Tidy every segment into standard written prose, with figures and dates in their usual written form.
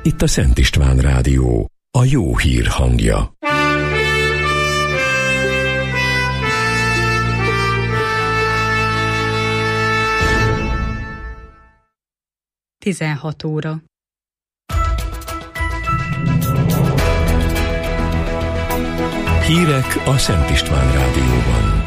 Itt a Szent István Rádió, a jó hír hangja. Tizenhat óra. Hírek a Szent István Rádióban.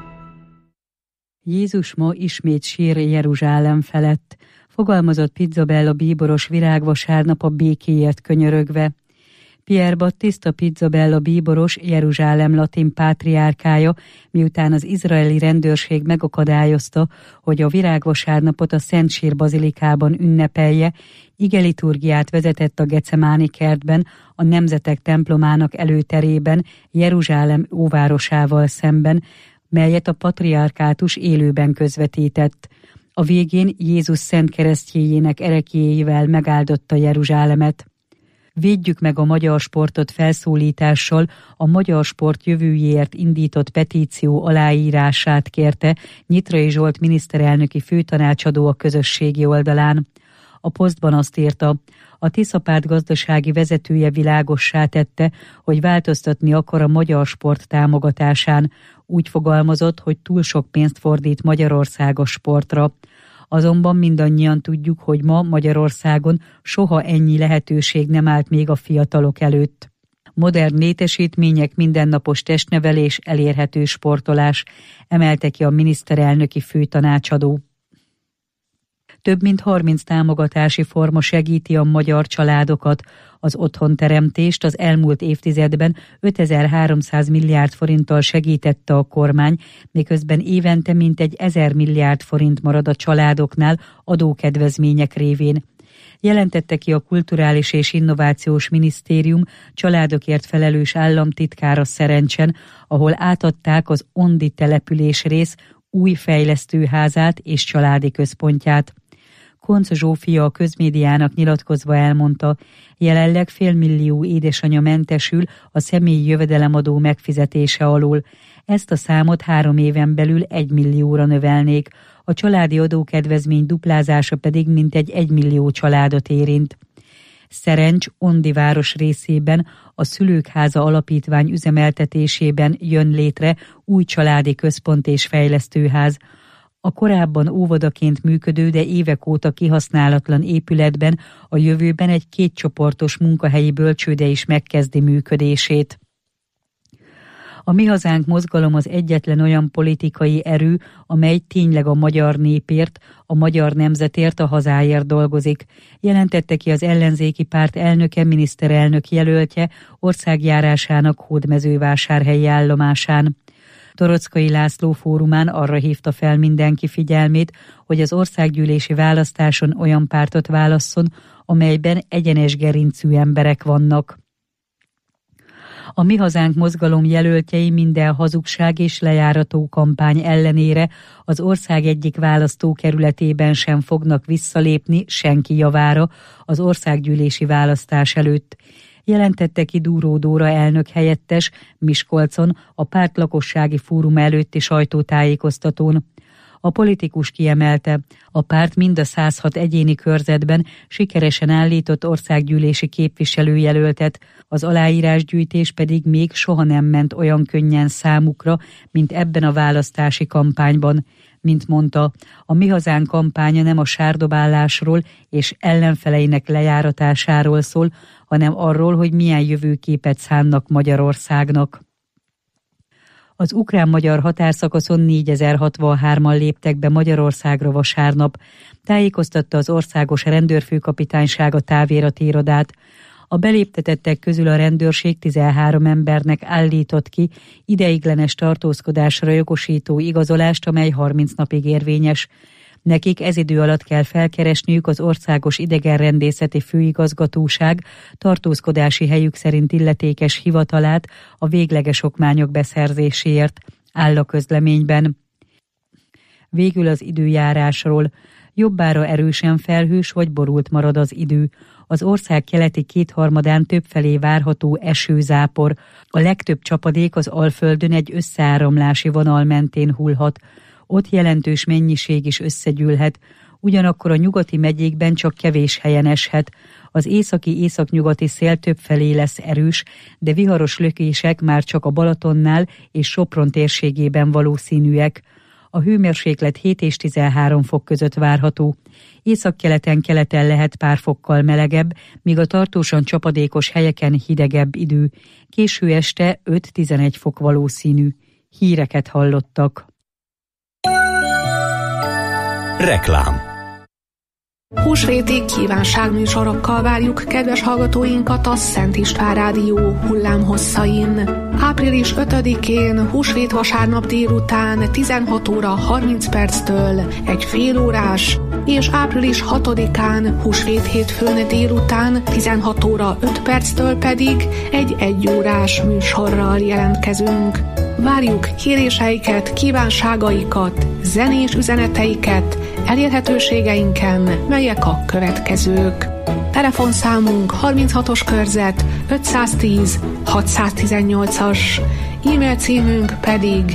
Jézus ma ismét sír Jeruzsálem felett, fogalmazott Pizzabella bíboros virágvasárnap a békéért könyörögve. Pierre Battista Pizzabella bíboros, Jeruzsálem latin pátriárkája, miután az izraeli rendőrség megakadályozta, hogy a virágvasárnapot a Szent Sír bazilikában ünnepelje, igeliturgiát vezetett a Gecemáni kertben, a Nemzetek templomának előterében, Jeruzsálem óvárosával szemben, melyet a patriárkátus élőben közvetített. A végén Jézus szent keresztjéjének ereklyéivel megáldotta Jeruzsálemet. Védjük meg a magyar sportot felszólítással a Magyar Sport jövőjéért indított petíció aláírását kérte Nyitrai Zsolt miniszterelnöki főtanácsadó a közösségi oldalán. A posztban azt írta, a Tiszapárt gazdasági vezetője világossá tette, hogy változtatni akar a magyar sport támogatásán. Úgy fogalmazott, hogy túl sok pénzt fordít Magyarország a sportra. Azonban mindannyian tudjuk, hogy ma Magyarországon soha ennyi lehetőség nem állt még a fiatalok előtt. Modern létesítmények, mindennapos testnevelés, elérhető sportolás, emelte ki a miniszterelnöki főtanácsadó. Több mint 30 támogatási forma segíti a magyar családokat. Az otthonteremtést az elmúlt évtizedben 5300 milliárd forinttal segítette a kormány, miközben évente mintegy 1000 milliárd forint marad a családoknál adókedvezmények révén. Jelentette ki a Kulturális és Innovációs Minisztérium családokért felelős államtitkára Szerencsen, ahol átadták az Ondi településrész új fejlesztőházát és családi központját. Koncz Zsófia a közmédiának nyilatkozva elmondta, jelenleg 500 000 édesanya mentesül a személyi jövedelemadó megfizetése alól. Ezt a számot 3 éven belül 1 millióra növelnék, a családi adókedvezmény duplázása pedig mintegy 1 millió családot érint. Szerencs Ondi város részében a Szülők Háza Alapítvány üzemeltetésében jön létre új családi központ és fejlesztőház. A korábban óvodaként működő, de évek óta kihasználatlan épületben a jövőben egy 2 csoportos munkahelyi bölcsőde is megkezdi működését. A Mi Hazánk mozgalom az egyetlen olyan politikai erő, amely tényleg a magyar népért, a magyar nemzetért, a hazáért dolgozik, jelentette ki az ellenzéki párt elnöke, miniszterelnök jelöltje országjárásának Hódmezővásárhelyi állomásán. Toroczkai László fórumán arra hívta fel mindenki figyelmét, hogy az országgyűlési választáson olyan pártot válasszon, amelyben egyenes gerincű emberek vannak. A Mi Hazánk mozgalom jelöltjei minden hazugság és lejárató kampány ellenére az ország egyik választókerületében sem fognak visszalépni senki javára az országgyűlési választás előtt. Jelentette ki Dúró Dóra elnök helyettes Miskolcon a párt lakossági fórum előtti sajtótájékoztatón. A politikus kiemelte, a párt mind a 106 egyéni körzetben sikeresen állított országgyűlési képviselőjelöltet, az aláírásgyűjtés pedig még soha nem ment olyan könnyen számukra, mint ebben a választási kampányban. Mint mondta, a Mi Hazánk kampánya nem a sárdobálásról és ellenfeleinek lejáratásáról szól, hanem arról, hogy milyen jövőképet szánnak Magyarországnak. Az ukrán-magyar határszakaszon 4063-an léptek be Magyarországra vasárnap, tájékoztatta az Országos Rendőrfőkapitányság a táviratirodát. A beléptetettek közül a rendőrség 13 embernek állított ki ideiglenes tartózkodásra jogosító igazolást, amely 30 napig érvényes. Nekik ez idő alatt kell felkeresniük az Országos Idegenrendészeti Főigazgatóság tartózkodási helyük szerint illetékes hivatalát a végleges okmányok beszerzéséért, áll a közleményben. Végül az időjárásról. Jobbára erősen felhős vagy borult marad az idő. Az ország keleti kétharmadán többfelé várható esőzápor. A legtöbb csapadék az Alföldön egy összeáramlási vonal mentén hullhat. Ott jelentős mennyiség is összegyűlhet. Ugyanakkor a nyugati megyékben csak kevés helyen eshet. Az északi-északnyugati szél többfelé lesz erős, de viharos lökések már csak a Balatonnál és Sopron térségében valószínűek. A hőmérséklet 7 és 13 fok között várható. Északkeleten lehet pár fokkal melegebb, míg a tartósan csapadékos helyeken hidegebb idő. Késő este 5-11 fok valószínű. Híreket hallottak. Reklám. Húsvéti kívánságműsorokkal várjuk kedves hallgatóinkat a Szent István Rádió hullámhosszain. Április 5-én húsvét vasárnap délután 16 óra 30 perctől egy félórás, és április 6-án húsvét hétfőn délután 16 óra 5 perctől pedig egy egyórás műsorral jelentkezünk. Várjuk kéréseiket, kívánságaikat, zenés üzeneteiket elérhetőségeinken, melyek a következők. Telefonszámunk 36-os körzet 510 618-as, e-mail címünk pedig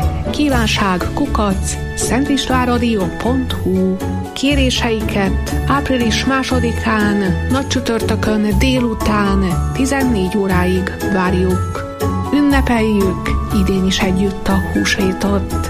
kívánság@szentistvánradio.hu. Kéréseiket április 2-án nagy csütörtökön délután 14 óráig várjuk. Ünnepeljük idén is együtt a húsvétot.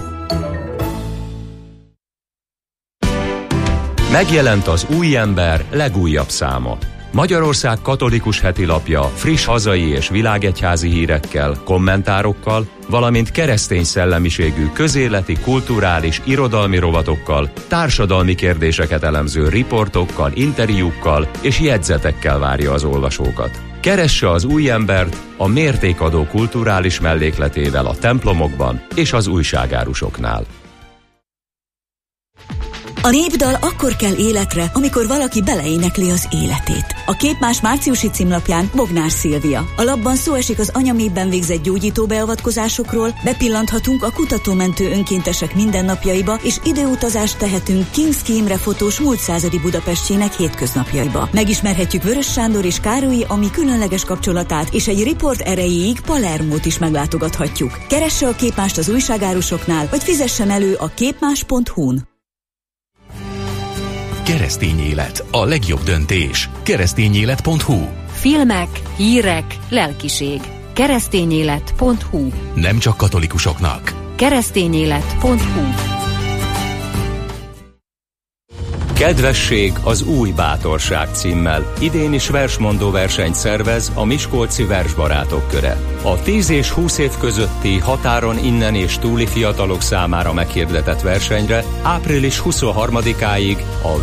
Megjelent az Új Ember legújabb száma. Magyarország katolikus hetilapja friss hazai és világegyházi hírekkel, kommentárokkal, valamint keresztény szellemiségű közéleti, kulturális, irodalmi rovatokkal, társadalmi kérdéseket elemző riportokkal, interjúkkal és jegyzetekkel várja az olvasókat. Keresse az Új Embert a mértékadó kulturális mellékletével a templomokban és az újságárusoknál. A népdal akkor kell életre, amikor valaki beleénekli az életét. A Képmás márciusi címlapján Bognár Szilvia. A lapban szó esik az anyaméhben végzett gyógyító beavatkozásokról, bepillanthatunk a kutatómentő önkéntesek mindennapjaiba, és időutazást tehetünk Kinszki Imre fotós múlt századi Budapestjének hétköznapjaiba. Megismerhetjük Vörös Sándor és Károlyi Ami különleges kapcsolatát, és egy riport erejéig Palermót is meglátogathatjuk. Keresse a Képmást az újságárusoknál, vagy fizessen elő a képmás.hu-n. Keresztény élet, a legjobb döntés. Keresztényélet.hu. Filmek, hírek, lelkiség. Keresztényélet.hu. Nem csak katolikusoknak. Keresztényélet.hu. Kedvesség az új bátorság címmel idén is versmondó versenyt szervez a Miskolci Versbarátok Köre. A 10 és 20 év közötti határon innen és túli fiatalok számára meghirdetett versenyre április 23-áig a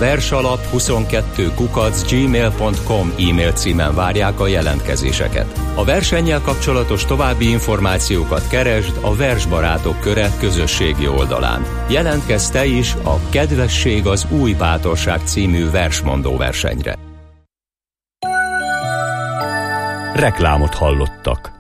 versalap22@gmail.com e-mail címen várják a jelentkezéseket. A versennyel kapcsolatos további információkat keresd a Versbarátok Köre közösségi oldalán. Jelentkezz te is a Kedvesség az új bátorság című versmondó versenyre. Reklámot hallottak.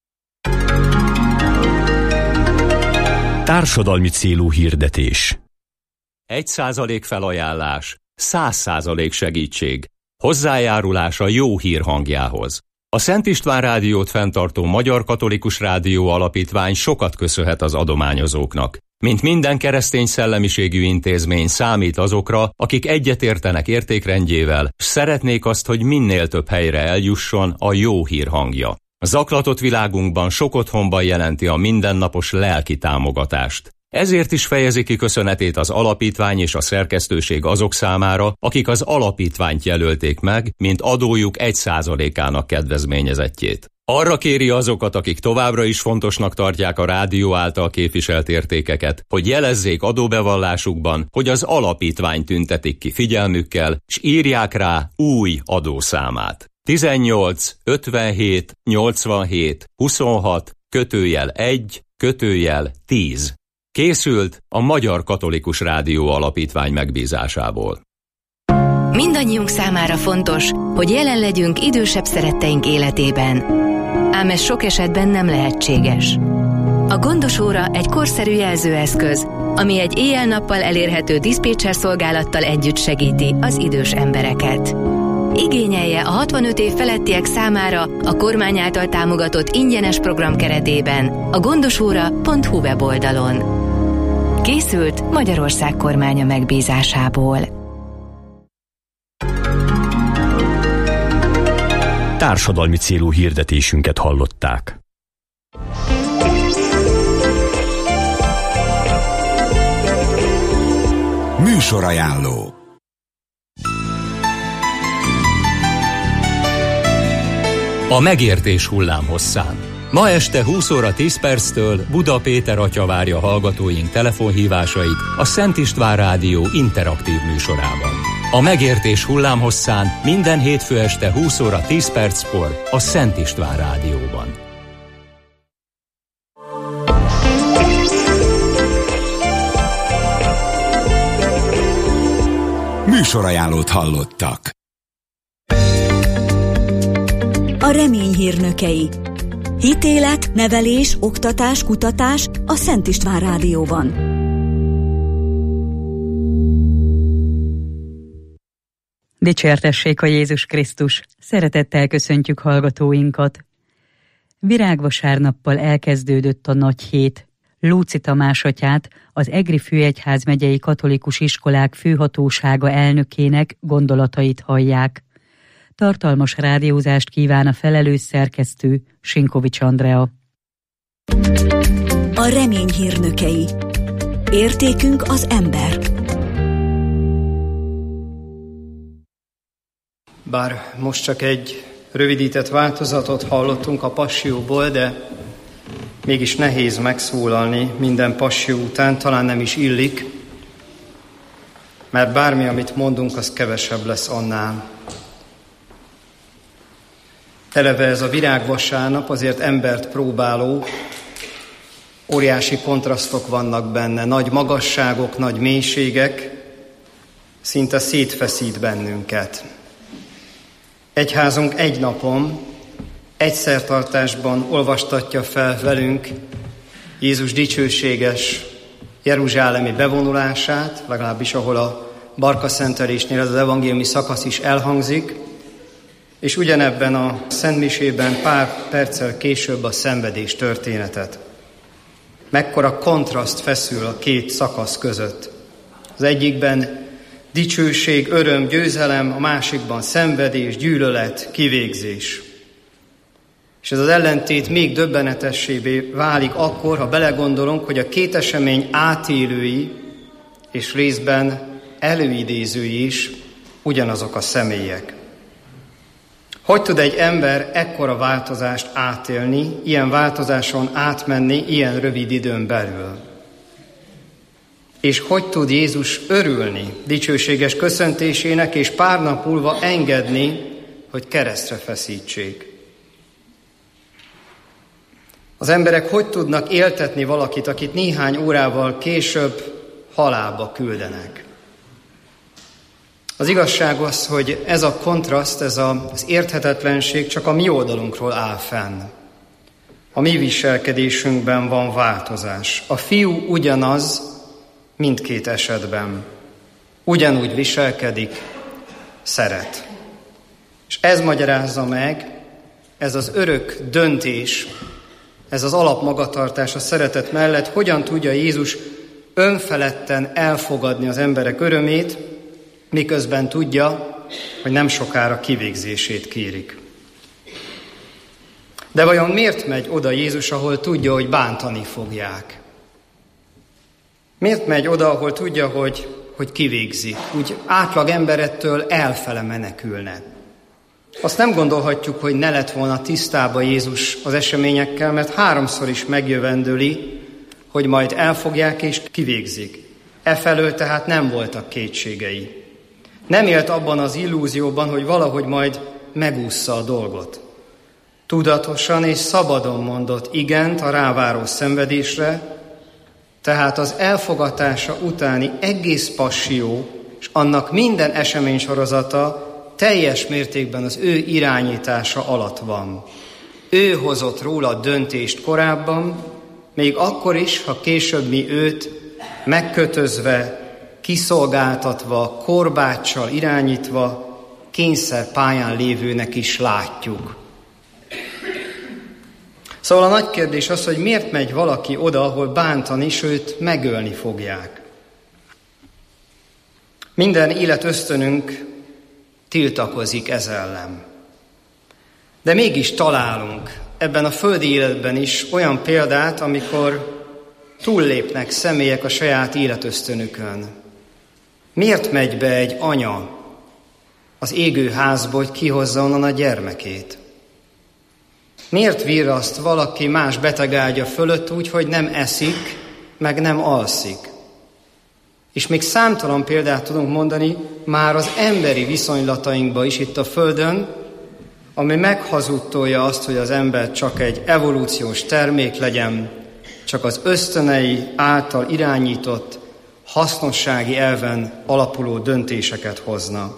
Társadalmi célú hirdetés. 1% felajánlás, 100% segítség. Hozzájárulás a jó hír hangjához. A Szent István Rádiót fenntartó Magyar Katolikus Rádió Alapítvány sokat köszönhet az adományozóknak. Mint minden keresztény szellemiségű intézmény számít azokra, akik egyetértenek értékrendjével, s szeretnék azt, hogy minél több helyre eljusson a jó hír hangja. A zaklatott világunkban sok otthonban jelenti a mindennapos lelki támogatást. Ezért is fejezi ki köszönetét az alapítvány és a szerkesztőség azok számára, akik az alapítványt jelölték meg, mint adójuk 1%-ának kedvezményezettjét. Arra kéri azokat, akik továbbra is fontosnak tartják a rádió által képviselt értékeket, hogy jelezzék adóbevallásukban, hogy az alapítvány tüntetik ki figyelmükkel, s írják rá új adószámát. 18 57 87 26 /1 /10. Készült a Magyar Katolikus Rádió Alapítvány megbízásából. Mindannyiunk számára fontos, hogy jelen legyünk idősebb szeretteink életében. Ám ez sok esetben nem lehetséges. A Gondos óra egy korszerű jelzőeszköz, ami egy éjjel-nappal elérhető diszpécser szolgálattal együtt segíti az idős embereket. Igényelje a 65 év felettiek számára a kormány által támogatott ingyenes program keretében a gondosóra.hu weboldalon. Készült Magyarország kormánya megbízásából. Társadalmi célú hirdetésünket hallották. Műsorajánló. A megértés hullámhosszán. Ma este 20 óra 10 perctől Buda Péter atya várja hallgatóink telefonhívásait a Szent István Rádió interaktív műsorában. A megértés hullámhosszán minden hétfő este 20 óra 10 perckor a Szent István Rádióban. Műsorajánlót hallottak. A remény hírnökei. Hitélet, nevelés, oktatás, kutatás a Szent István Rádióban. Dicsértessék a Jézus Krisztus! Szeretettel köszöntjük hallgatóinkat! Virágvasárnappal elkezdődött a nagy hét. Lóczy Tamás atyát, az Egri Főegyházmegyei Katolikus Iskolák Főhatósága elnökének gondolatait hallják. Tartalmas rádiózást kíván a felelős szerkesztő, Sinkovics Andrea. A remény hírnökei. Értékünk az ember. Bár most csak egy rövidített változatot hallottunk a Passióból, de mégis nehéz megszólalni minden Passió után, talán nem is illik, mert bármi, amit mondunk, az kevesebb lesz annál. Eleve ez a virágvasárnap azért embert próbáló, óriási kontrasztok vannak benne, nagy magasságok, nagy mélységek, szinte szétfeszít bennünket. Egyházunk egy napon, egy szertartásban olvastatja fel velünk Jézus dicsőséges jeruzsálemi bevonulását, legalábbis ahol a barkaszentelésnél ez az evangéliumi szakasz is elhangzik, és ugyanebben a szentmisében pár perccel később a szenvedés történetet. Mekkora kontraszt feszül a két szakasz között. Az egyikben dicsőség, öröm, győzelem, a másikban szenvedés, gyűlölet, kivégzés. És ez az ellentét még döbbenetessébbé válik akkor, ha belegondolunk, hogy a két esemény átélői és részben előidézői is ugyanazok a személyek. Hogy tud egy ember ekkora változást átélni, ilyen változáson átmenni ilyen rövid időn belül? És hogy tud Jézus örülni dicsőséges köszöntésének, és pár nap múlva engedni, hogy keresztre feszítsék? Az emberek hogy tudnak éltetni valakit, akit néhány órával később halálba küldenek? Az igazság az, hogy ez a kontraszt, ez az érthetetlenség csak a mi oldalunkról áll fenn. A mi viselkedésünkben van változás. A fiú ugyanaz mindkét esetben. Ugyanúgy viselkedik, szeret. És ez magyarázza meg, ez az örök döntés, ez az alapmagatartás a szeretet mellett, hogyan tudja Jézus önfeledten elfogadni az emberek örömét, miközben tudja, hogy nem sokára kivégzését kérik. De vajon miért megy oda Jézus, ahol tudja, hogy bántani fogják? Miért megy oda, ahol tudja, hogy kivégzik? Úgy átlag emberettől elfele menekülne. Azt nem gondolhatjuk, hogy ne lett volna tisztában Jézus az eseményekkel, mert 3-szor is megjövendöli, hogy majd elfogják és kivégzik. Efelől tehát nem voltak kétségei. Nem élt abban az illúzióban, hogy valahogy majd megússza a dolgot. Tudatosan és szabadon mondott igent a ráváró szenvedésre, tehát az elfogatása utáni egész passió és annak minden eseménysorozata teljes mértékben az ő irányítása alatt van. Ő hozott róla döntést korábban, még akkor is, ha később mi őt megkötözve, kiszolgáltatva, korbáccsal irányítva, kényszerpályán lévőnek is látjuk. Szóval a nagy kérdés az, hogy miért megy valaki oda, ahol bántani, sőt megölni fogják. Minden életösztönünk tiltakozik ez ellen. De mégis találunk ebben a földi életben is olyan példát, amikor túllépnek személyek a saját életösztönükön. Miért megy be egy anya az égő házba, hogy kihozza onnan a gyermekét? Miért virraszt valaki más betegágya fölött úgy, hogy nem eszik, meg nem alszik? És még számtalan példát tudunk mondani már az emberi viszonylatainkba is itt a Földön, ami meghazudtolja azt, hogy az ember csak egy evolúciós termék legyen, csak az ösztönei által irányított, hasznossági elven alapuló döntéseket hozna.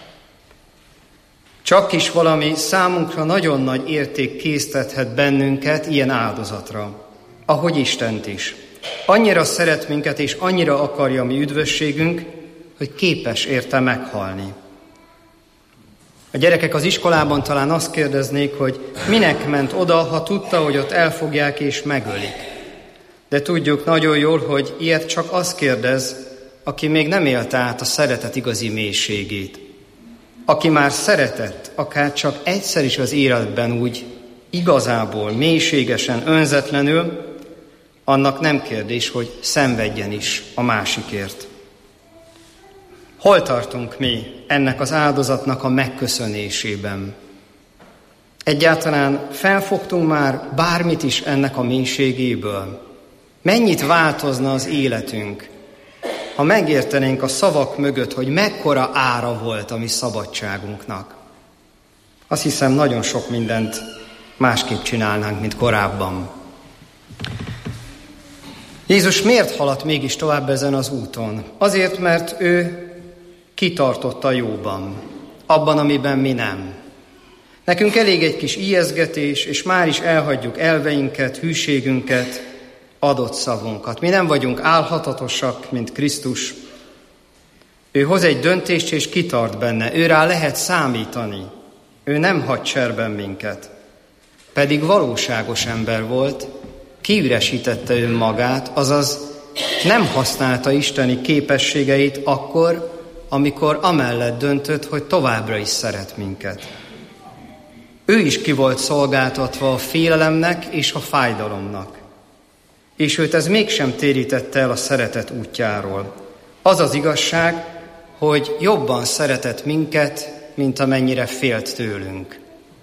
Csak is valami számunkra nagyon nagy érték késztethet bennünket ilyen áldozatra, ahogy Istent is. Annyira szeret minket, és annyira akarja mi üdvösségünk, hogy képes érte meghalni. A gyerekek az iskolában talán azt kérdeznék, hogy minek ment oda, ha tudta, hogy ott elfogják és megölik. De tudjuk nagyon jól, hogy ilyet csak az kérdez, aki még nem élte át a szeretet igazi mélységét. Aki már szeretett, akár csak egyszer is az életben úgy igazából, mélységesen, önzetlenül, annak nem kérdés, hogy szenvedjen is a másikért. Hol tartunk mi ennek az áldozatnak a megköszönésében? Egyáltalán felfogtunk már bármit is ennek a mélységéből? Mennyit változna az életünk, ha megértenénk a szavak mögött, hogy mekkora ára volt a mi szabadságunknak? Azt hiszem, nagyon sok mindent másképp csinálnánk, mint korábban. Jézus miért haladt mégis tovább ezen az úton? Azért, mert ő kitartott a jóban, abban, amiben mi nem. Nekünk elég egy kis ijesztgetés, és már is elhagyjuk elveinket, hűségünket, adott szavunkat. Mi nem vagyunk álhatatosak, mint Krisztus. Ő hoz egy döntést, és kitart benne. Őrá lehet számítani. Ő nem hagy cserben minket. Pedig valóságos ember volt, kiüresítette önmagát, azaz nem használta isteni képességeit akkor, amikor amellett döntött, hogy továbbra is szeret minket. Ő is ki volt szolgáltatva a félelemnek és a fájdalomnak. És őt ez mégsem térítette el a szeretet útjáról. Az az igazság, hogy jobban szeretett minket, mint amennyire félt tőlünk.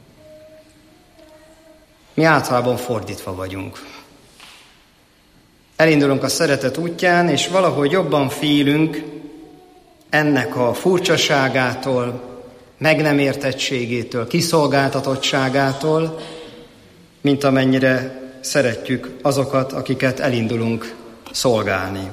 Mi általában fordítva vagyunk. Elindulunk a szeretet útján, és valahogy jobban félünk ennek a furcsaságától, meg nem értettségétől, kiszolgáltatottságától, mint amennyire szeretjük azokat, akiket elindulunk szolgálni.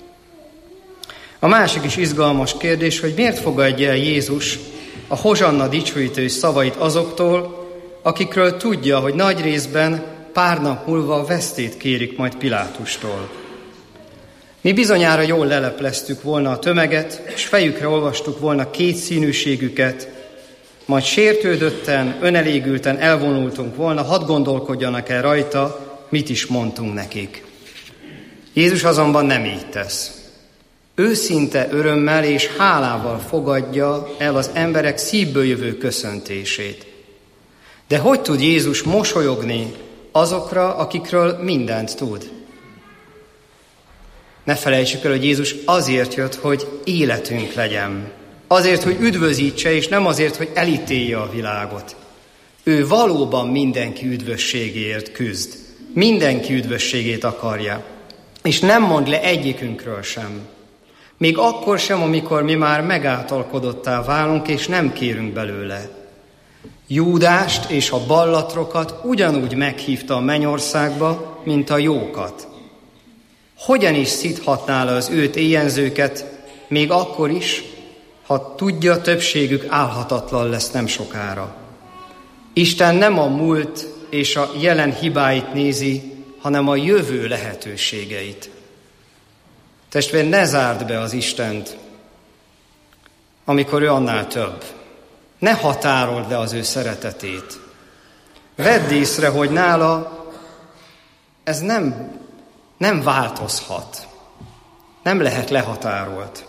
A másik is izgalmas kérdés, hogy miért fogadja el Jézus a hozsanna dicsőítő szavait azoktól, akikről tudja, hogy nagy részben pár nap múlva a vesztét kérik majd Pilátustól. Mi bizonyára jól lelepleztük volna a tömeget, és fejükre olvastuk volna kétszínűségüket, majd sértődötten, önelégülten elvonultunk volna, hadd gondolkodjanak el rajta, mit is mondtunk nekik. Jézus azonban nem így tesz. Őszinte örömmel és hálával fogadja el az emberek szívből jövő köszöntését. De hogy tud Jézus mosolyogni azokra, akikről mindent tud? Ne felejtsük el, hogy Jézus azért jött, hogy életünk legyen. Azért, hogy üdvözítse, és nem azért, hogy elítélje a világot. Ő valóban mindenki üdvösségéért küzd. Mindenki üdvösségét akarja. És nem mond le egyikünkről sem. Még akkor sem, amikor mi már megáltalkodottá válunk, és nem kérünk belőle. Júdást és a ballatrokat ugyanúgy meghívta a mennyországba, mint a jókat. Hogyan is szidhatná le az őt éjjenzőket, még akkor is, ha tudja, többségük álhatatlan lesz nem sokára. Isten nem a múlt és a jelen hibáit nézi, hanem a jövő lehetőségeit. Testvér, ne zárd be az Istent, amikor ő annál több. Ne határold le az ő szeretetét. Vedd észre, hogy nála ez nem változhat. Nem lehet lehatárolt.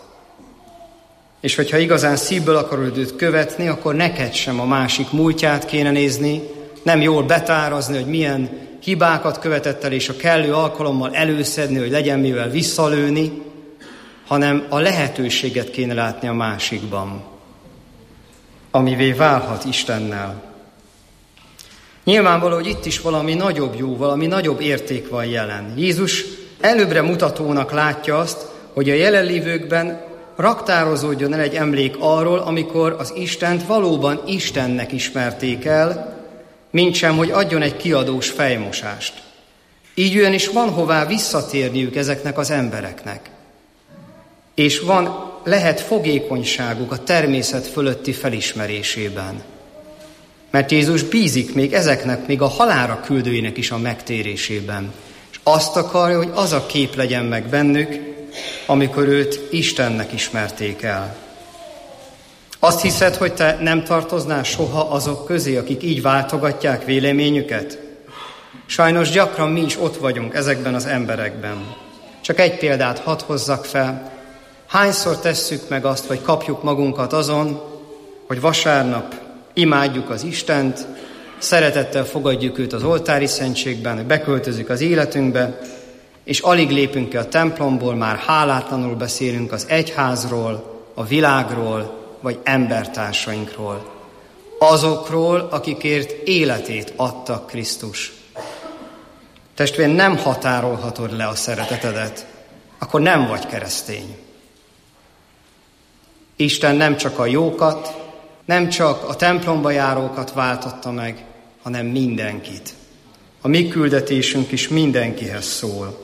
És hogyha igazán szívből akarod őt követni, akkor neked sem a másik múltját kéne nézni, nem jól betárazni, hogy milyen hibákat követett el, és a kellő alkalommal előszedni, hogy legyen mivel visszalőni, hanem a lehetőséget kéne látni a másikban, amivé válhat Istennel. Nyilvánvaló, hogy itt is valami nagyobb jó, valami nagyobb érték van jelen. Jézus előbbre mutatónak látja azt, hogy a jelenlévőkben raktározódjon el egy emlék arról, amikor az Istent valóban Istennek ismerték el, mintsem, hogy adjon egy kiadós fejmosást. Így ugyanis van hová visszatérniük ezeknek az embereknek. És lehet fogékonyságuk a természet fölötti felismerésében. Mert Jézus bízik még ezeknek, még a halálra küldőinek is a megtérésében. És azt akarja, hogy az a kép legyen meg bennük, amikor őt Istennek ismerték el. Azt hiszed, hogy te nem tartoznál soha azok közé, akik így váltogatják véleményüket? Sajnos gyakran mi is ott vagyunk ezekben az emberekben. Csak egy példát hadd hozzak fel. Hányszor tesszük meg azt, vagy kapjuk magunkat azon, hogy vasárnap imádjuk az Istent, szeretettel fogadjuk őt az oltári szentségben, beköltözzük az életünkbe, és alig lépünk ki a templomból, már hálátlanul beszélünk az egyházról, a világról, vagy embertársainkról. Azokról, akikért életét adtak Krisztus. Testvér, nem határolhatod le a szeretetedet, akkor nem vagy keresztény. Isten nem csak a jókat, nem csak a templomba járókat váltotta meg, hanem mindenkit. A mi küldetésünk is mindenkihez szól.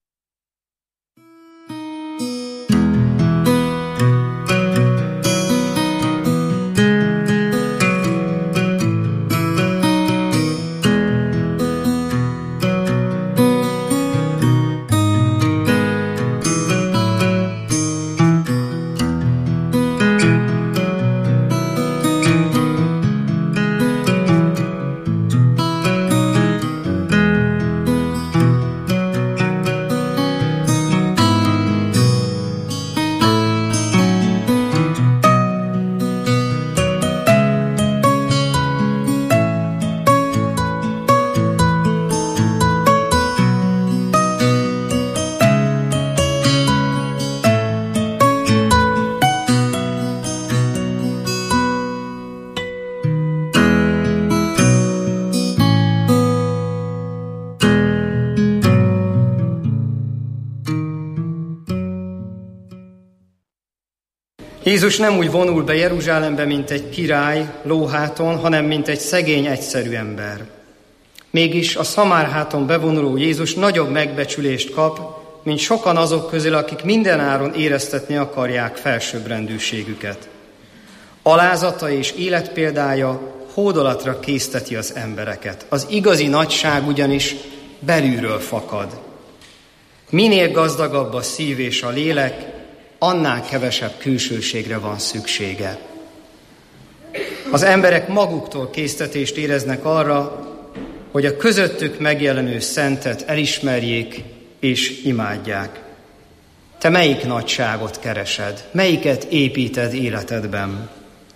Jézus nem úgy vonul be Jeruzsálembe, mint egy király lóháton, hanem mint egy szegény, egyszerű ember. Mégis a szamárháton bevonuló Jézus nagyobb megbecsülést kap, mint sokan azok közül, akik mindenáron éreztetni akarják felsőbbrendűségüket. Alázata és életpéldája hódolatra készteti az embereket. Az igazi nagyság ugyanis belülről fakad. Minél gazdagabb a szív és a lélek, annál kevesebb külsőségre van szüksége. Az emberek maguktól késztetést éreznek arra, hogy a közöttük megjelenő szentet elismerjék és imádják. Te melyik nagyságot keresed? Melyiket építed életedben?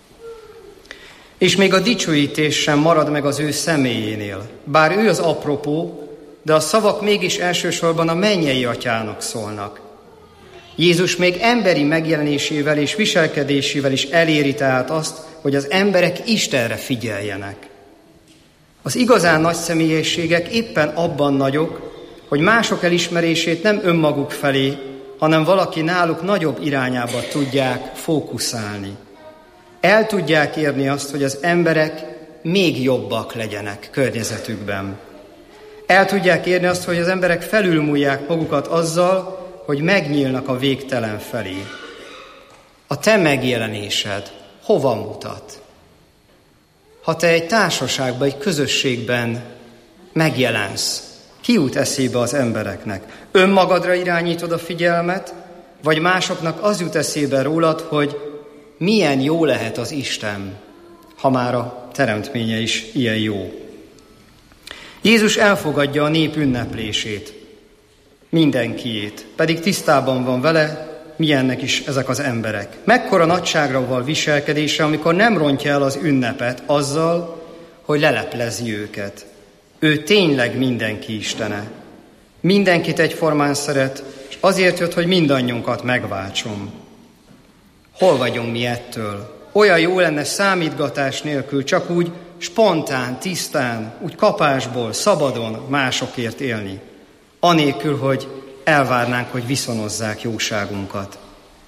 És még a dicsőítés sem marad meg az ő személyénél. Bár ő az apropó, de a szavak mégis elsősorban a mennyei atyának szólnak. Jézus még emberi megjelenésével és viselkedésével is eléri tehát azt, hogy az emberek Istenre figyeljenek. Az igazán nagy személyiségek éppen abban nagyok, hogy mások elismerését nem önmaguk felé, hanem valaki náluk nagyobb irányába tudják fókuszálni. El tudják érni azt, hogy az emberek még jobbak legyenek környezetükben. El tudják érni azt, hogy az emberek felülmúlják magukat azzal, hogy megnyílnak a végtelen felé. A te megjelenésed hova mutat? Ha te egy társaságban, egy közösségben megjelensz, ki jut eszébe az embereknek? Önmagadra irányítod a figyelmet, vagy másoknak az jut eszébe rólad, hogy milyen jó lehet az Isten, ha már a teremtménye is ilyen jó. Jézus elfogadja a nép ünneplését, mindenkiét, pedig tisztában van vele, milyennek is ezek az emberek. Mekkora nagyságra van viselkedése, amikor nem rontja el az ünnepet azzal, hogy leleplezi őket. Ő tényleg mindenki istene. Mindenkit egyformán szeret, és azért jött, hogy mindannyiunkat megváltson. Hol vagyunk mi ettől? Olyan jó lenne számítgatás nélkül, csak úgy spontán, tisztán, úgy kapásból, szabadon másokért élni. Anélkül, hogy elvárnánk, hogy viszonozzák jóságunkat.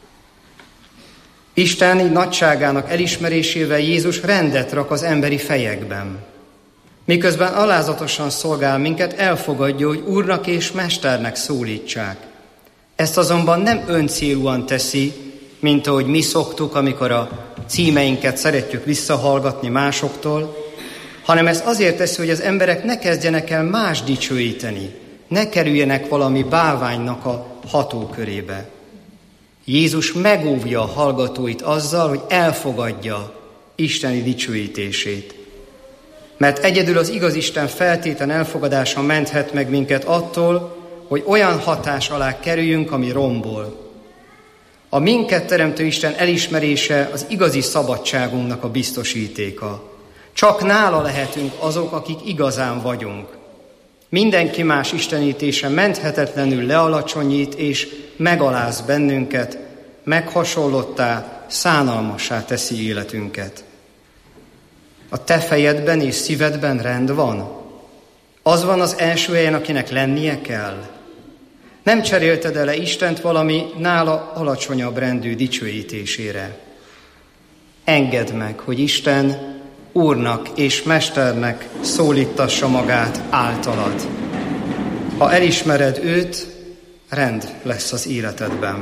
Isten nagyságának elismerésével Jézus rendet rak az emberi fejekben. Miközben alázatosan szolgál minket, elfogadja, hogy Úrnak és Mesternek szólítsák. Ezt azonban nem öncélúan teszi, mint ahogy mi szoktuk, amikor a címeinket szeretjük visszahallgatni másoktól, hanem ezt azért teszi, hogy az emberek ne kezdjenek el más dicsőíteni, ne kerüljenek valami bálványnak a hatókörébe. Jézus megóvja a hallgatóit azzal, hogy elfogadja isteni dicsőítését. Mert egyedül az igaz Isten feltétlen elfogadása menthet meg minket attól, hogy olyan hatás alá kerüljünk, ami rombol. A minket teremtő Isten elismerése az igazi szabadságunknak a biztosítéka. Csak nála lehetünk azok, akik igazán vagyunk. Mindenki más istenítése menthetetlenül lealacsonyít és megaláz bennünket, meghasonlottá, szánalmassá teszi életünket. A te fejedben és szívedben rend van? Az van az első helyen, akinek lennie kell? Nem cserélted el Istent valami nála alacsonyabb rendű dicsőítésére? Engedd meg, hogy Isten Úrnak és Mesternek szólítassa magát általad. Ha elismered őt, rend lesz az életedben.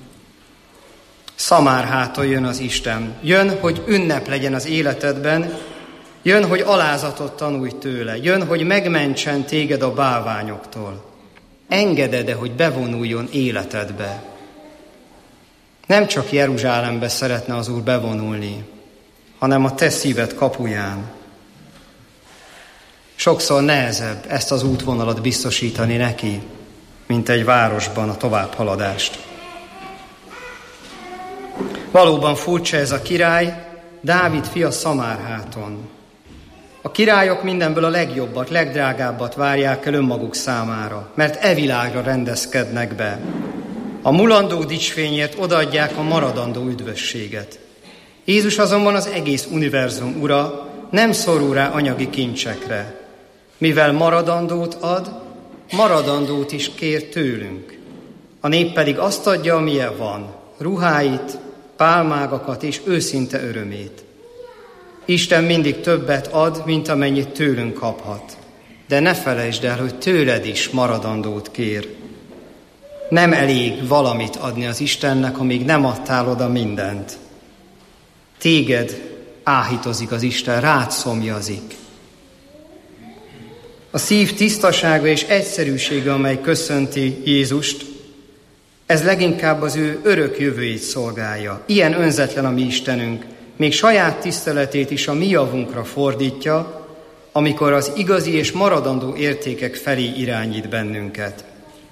Szamárhától jön az Isten. Jön, hogy ünnep legyen az életedben, jön, hogy alázatot tanulj tőle, jön, hogy megmentsen téged a bálványoktól. Engeded-e, hogy bevonuljon életedbe? Nem csak Jeruzsálembe szeretne az Úr bevonulni, hanem a te szíved kapuján. Sokszor nehezebb ezt az útvonalat biztosítani neki, mint egy városban a továbbhaladást. Valóban furcsa ez a király, Dávid fia Szamárháton. A királyok mindenből a legjobbat, legdrágábbat várják el önmaguk számára, mert e világra rendezkednek be. A mulandó dicsfényért odaadják a maradandó üdvösséget. Jézus azonban az egész univerzum ura, nem szorul rá anyagi kincsekre. Mivel maradandót ad, maradandót is kér tőlünk. A nép pedig azt adja, amilyen van, ruháit, pálmágakat és őszinte örömét. Isten mindig többet ad, mint amennyit tőlünk kaphat. De ne felejtsd el, hogy tőled is maradandót kér. Nem elég valamit adni az Istennek, amíg nem adtál oda mindent. Téged áhítozik az Isten, rád szomjazik. A szív tisztasága és egyszerűsége, amely köszönti Jézust, ez leginkább az ő örök jövőjét szolgálja. Ilyen önzetlen a mi Istenünk, még saját tiszteletét is a mi javunkra fordítja, amikor az igazi és maradandó értékek felé irányít bennünket.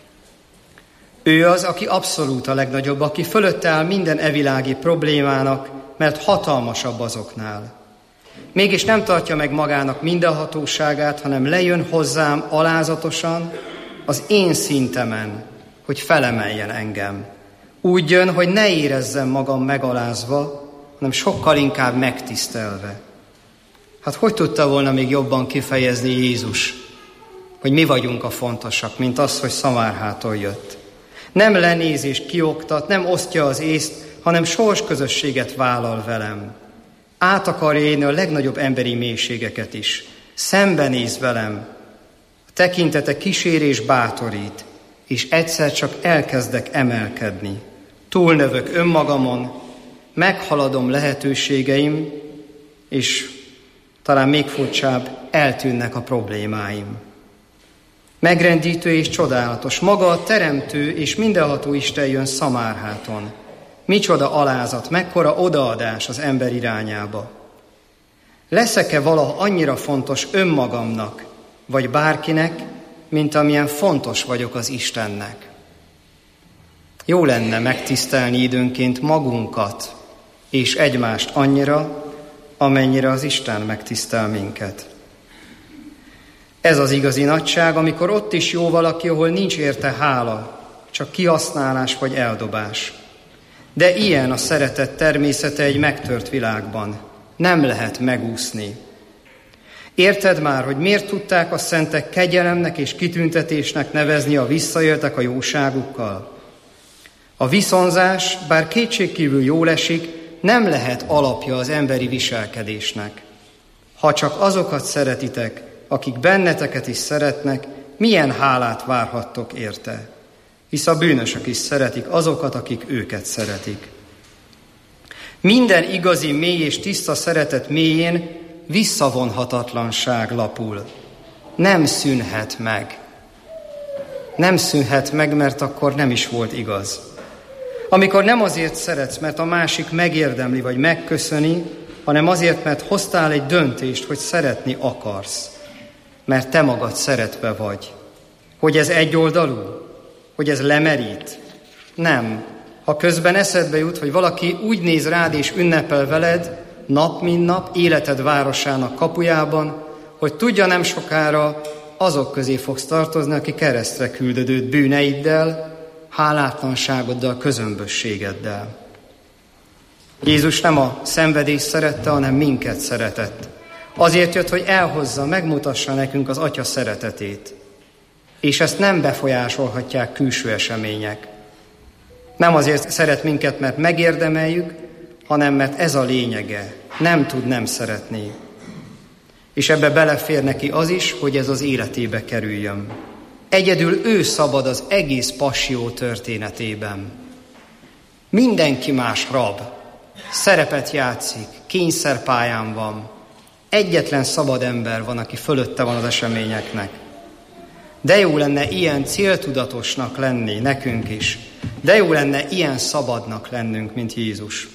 Ő az, aki abszolút a legnagyobb, aki fölötte áll minden evilági problémának, mert hatalmasabb azoknál. Mégis nem tartja meg magának minden hatóságát, hanem lejön hozzám alázatosan az én szintemen, hogy felemeljen engem. Úgy jön, hogy ne érezzem magam megalázva, hanem sokkal inkább megtisztelve. Hát hogy tudta volna még jobban kifejezni Jézus, hogy mi vagyunk a fontosak, mint az, hogy Szamárhától jött. Nem lenéz és kioktat, nem osztja az észt, hanem sorsközösséget vállal velem. Át akarja élni a legnagyobb emberi mélységeket is. Szembenéz velem. A tekintete kísér és bátorít, és egyszer csak elkezdek emelkedni. Túlnövök önmagamon, meghaladom lehetőségeim, és talán még furcsább, eltűnnek a problémáim. Megrendítő és csodálatos, maga a teremtő és mindenható Isten jön Szamárháton. Micsoda alázat, mekkora odaadás az ember irányába. Leszek-e valaha annyira fontos önmagamnak, vagy bárkinek, mint amilyen fontos vagyok az Istennek? Jó lenne megtisztelni időnként magunkat és egymást annyira, amennyire az Isten megtisztel minket. Ez az igazi nagyság, amikor ott is jó valaki, ahol nincs érte hála, csak kihasználás vagy eldobás. De ilyen a szeretet természete egy megtört világban. Nem lehet megúszni. Érted már, hogy miért tudták a szentek kegyelemnek és kitüntetésnek nevezni a visszaéltek a jóságukkal? A viszonzás, bár kétségkívül jól esik, nem lehet alapja az emberi viselkedésnek. Ha csak azokat szeretitek, akik benneteket is szeretnek, milyen hálát várhattok érte? Hisz a bűnösök is szeretik azokat, akik őket szeretik. Minden igazi, mély és tiszta szeretet mélyén visszavonhatatlanság lapul. Nem szűnhet meg. Nem szűnhet meg, mert akkor nem is volt igaz. Amikor nem azért szeretsz, mert a másik megérdemli vagy megköszöni, hanem azért, mert hoztál egy döntést, hogy szeretni akarsz. Mert te magad szeretve vagy. Hogy ez egyoldalú? Hogy ez lemerít? Nem. Ha közben eszedbe jut, hogy valaki úgy néz rád és ünnepel veled, nap mint nap, életed városának kapujában, hogy tudja nem sokára azok közé fogsz tartozni, aki keresztre küldöd őt bűneiddel, hálátlanságoddal, közömbösségeddel. Jézus nem a szenvedést szerette, hanem minket szeretett. Azért jött, hogy elhozza, megmutassa nekünk az Atya szeretetét. És ezt nem befolyásolhatják külső események. Nem azért szeret minket, mert megérdemeljük, hanem mert ez a lényege. Nem tud nem szeretni. És ebbe belefér neki az is, hogy ez az életébe kerüljön. Egyedül ő szabad az egész passzió történetében. Mindenki más rab, szerepet játszik, kényszerpályán van. Egyetlen szabad ember van, aki fölötte van az eseményeknek. De jó lenne ilyen céltudatosnak lenni nekünk is. De jó lenne ilyen szabadnak lennünk, mint Jézus.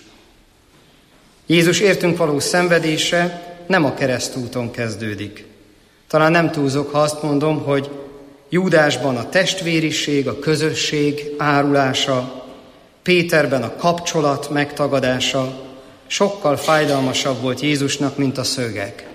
Jézus értünk való szenvedése nem a keresztúton kezdődik. Talán nem túlzok, ha azt mondom, hogy Júdásban a testvériség, a közösség árulása, Péterben a kapcsolat megtagadása sokkal fájdalmasabb volt Jézusnak, mint a szögek.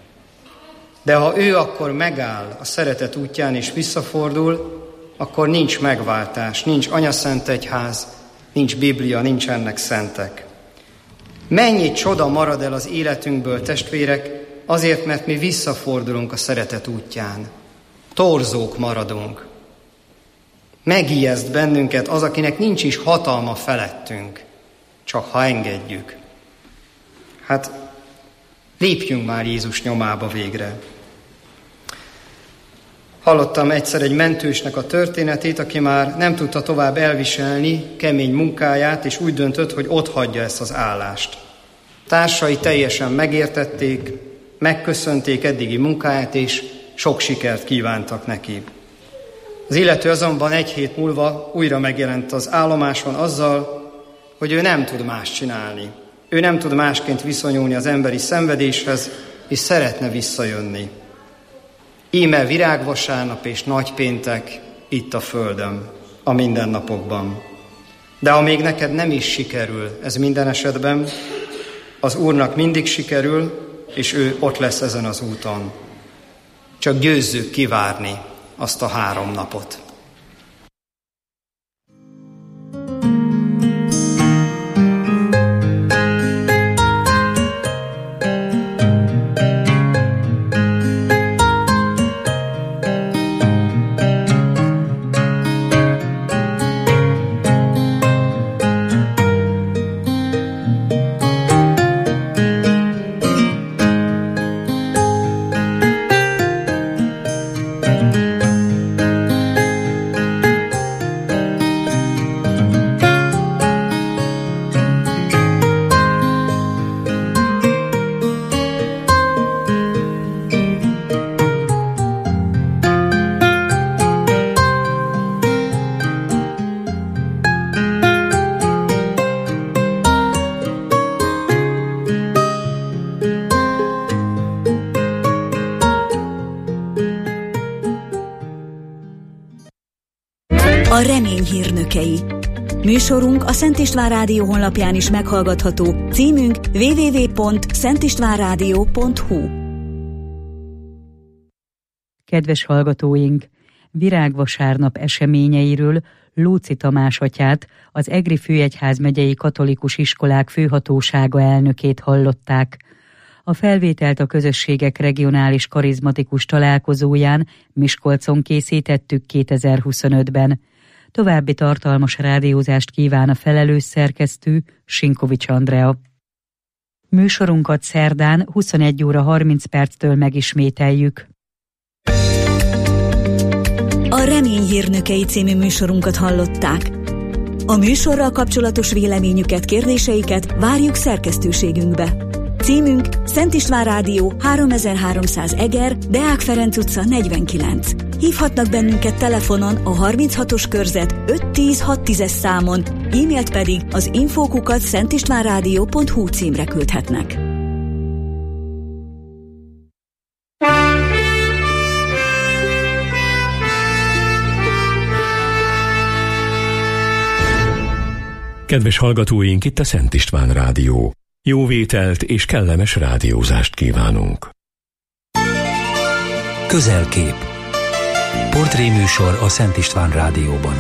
De ha ő akkor megáll a szeretet útján és visszafordul, akkor nincs megváltás, nincs anyaszentegyház, nincs Biblia, nincsenek szentek. Mennyi csoda marad el az életünkből, testvérek, azért, mert mi visszafordulunk a szeretet útján. Torzók maradunk. Megijeszt bennünket az, akinek nincs is hatalma felettünk, csak ha engedjük. Hát lépjünk már Jézus nyomába végre. Hallottam egyszer egy mentősnek a történetét, aki már nem tudta tovább elviselni kemény munkáját, és úgy döntött, hogy otthagyja ezt az állást. Társai teljesen megértették, megköszönték eddigi munkáját, és sok sikert kívántak neki. Az illető azonban 1 hét múlva újra megjelent az állomáson azzal, hogy ő nem tud más csinálni. Ő nem tud másként viszonyulni az emberi szenvedéshez, és szeretne visszajönni. Íme virágvasárnap és nagypéntek itt a földön, a mindennapokban. De ha még neked nem is sikerül ez minden esetben, az Úrnak mindig sikerül, és ő ott lesz ezen az úton. Csak győzzük kivárni azt a 3 napot. A remény hírnökei. Műsorunk a Szent István Rádió honlapján is meghallgatható, címünk www.szentistvánradio.hu. Kedves hallgatóink! Virágvasárnap eseményeiről Lóczy Tamás atyát, az Egri Főegyházmegyei Katolikus Iskolák Főhatósága elnökét hallották. A felvételt a közösségek regionális karizmatikus találkozóján Miskolcon készítettük 2025-ben. További tartalmas rádiózást kíván a felelős szerkesztő, Sinkovics Andrea. Műsorunkat szerdán 21 óra 30 perctől megismételjük. A Remény hírnökei című műsorunkat hallották. A műsorral kapcsolatos véleményüket, kérdéseiket várjuk szerkesztőségünkbe. Címünk Szent István Rádió 3300 Eger, Deák Ferenc utca 49. Hívhatnak bennünket telefonon a 36-os körzet 510-610-es számon, e-mailt pedig az info@szentistvánradio.hu címre küldhetnek. Kedves hallgatóink, itt a Szent István Rádió. Jó vételt és kellemes rádiózást kívánunk. Közelkép. Portréműsor a Szent István Rádióban.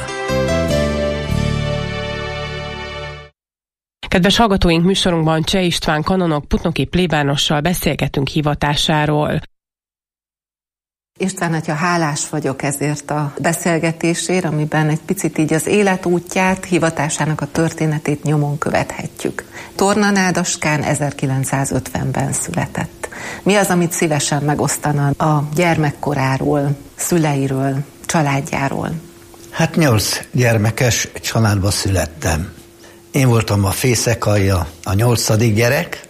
Kedves hallgatóink, műsorunkban Cseh István kanonok putnoki plébánossal beszélgetünk hivatásáról. István atya, hálás vagyok ezért a beszélgetésért, amiben egy picit így az életútját, hivatásának a történetét nyomon követhetjük. Tornanádaskán 1950-ben született. Mi az, amit szívesen megosztana a gyermekkoráról, szüleiről, családjáról? Hát 8 gyermekes családba születtem. Én voltam a fészekalja, a 8. gyerek,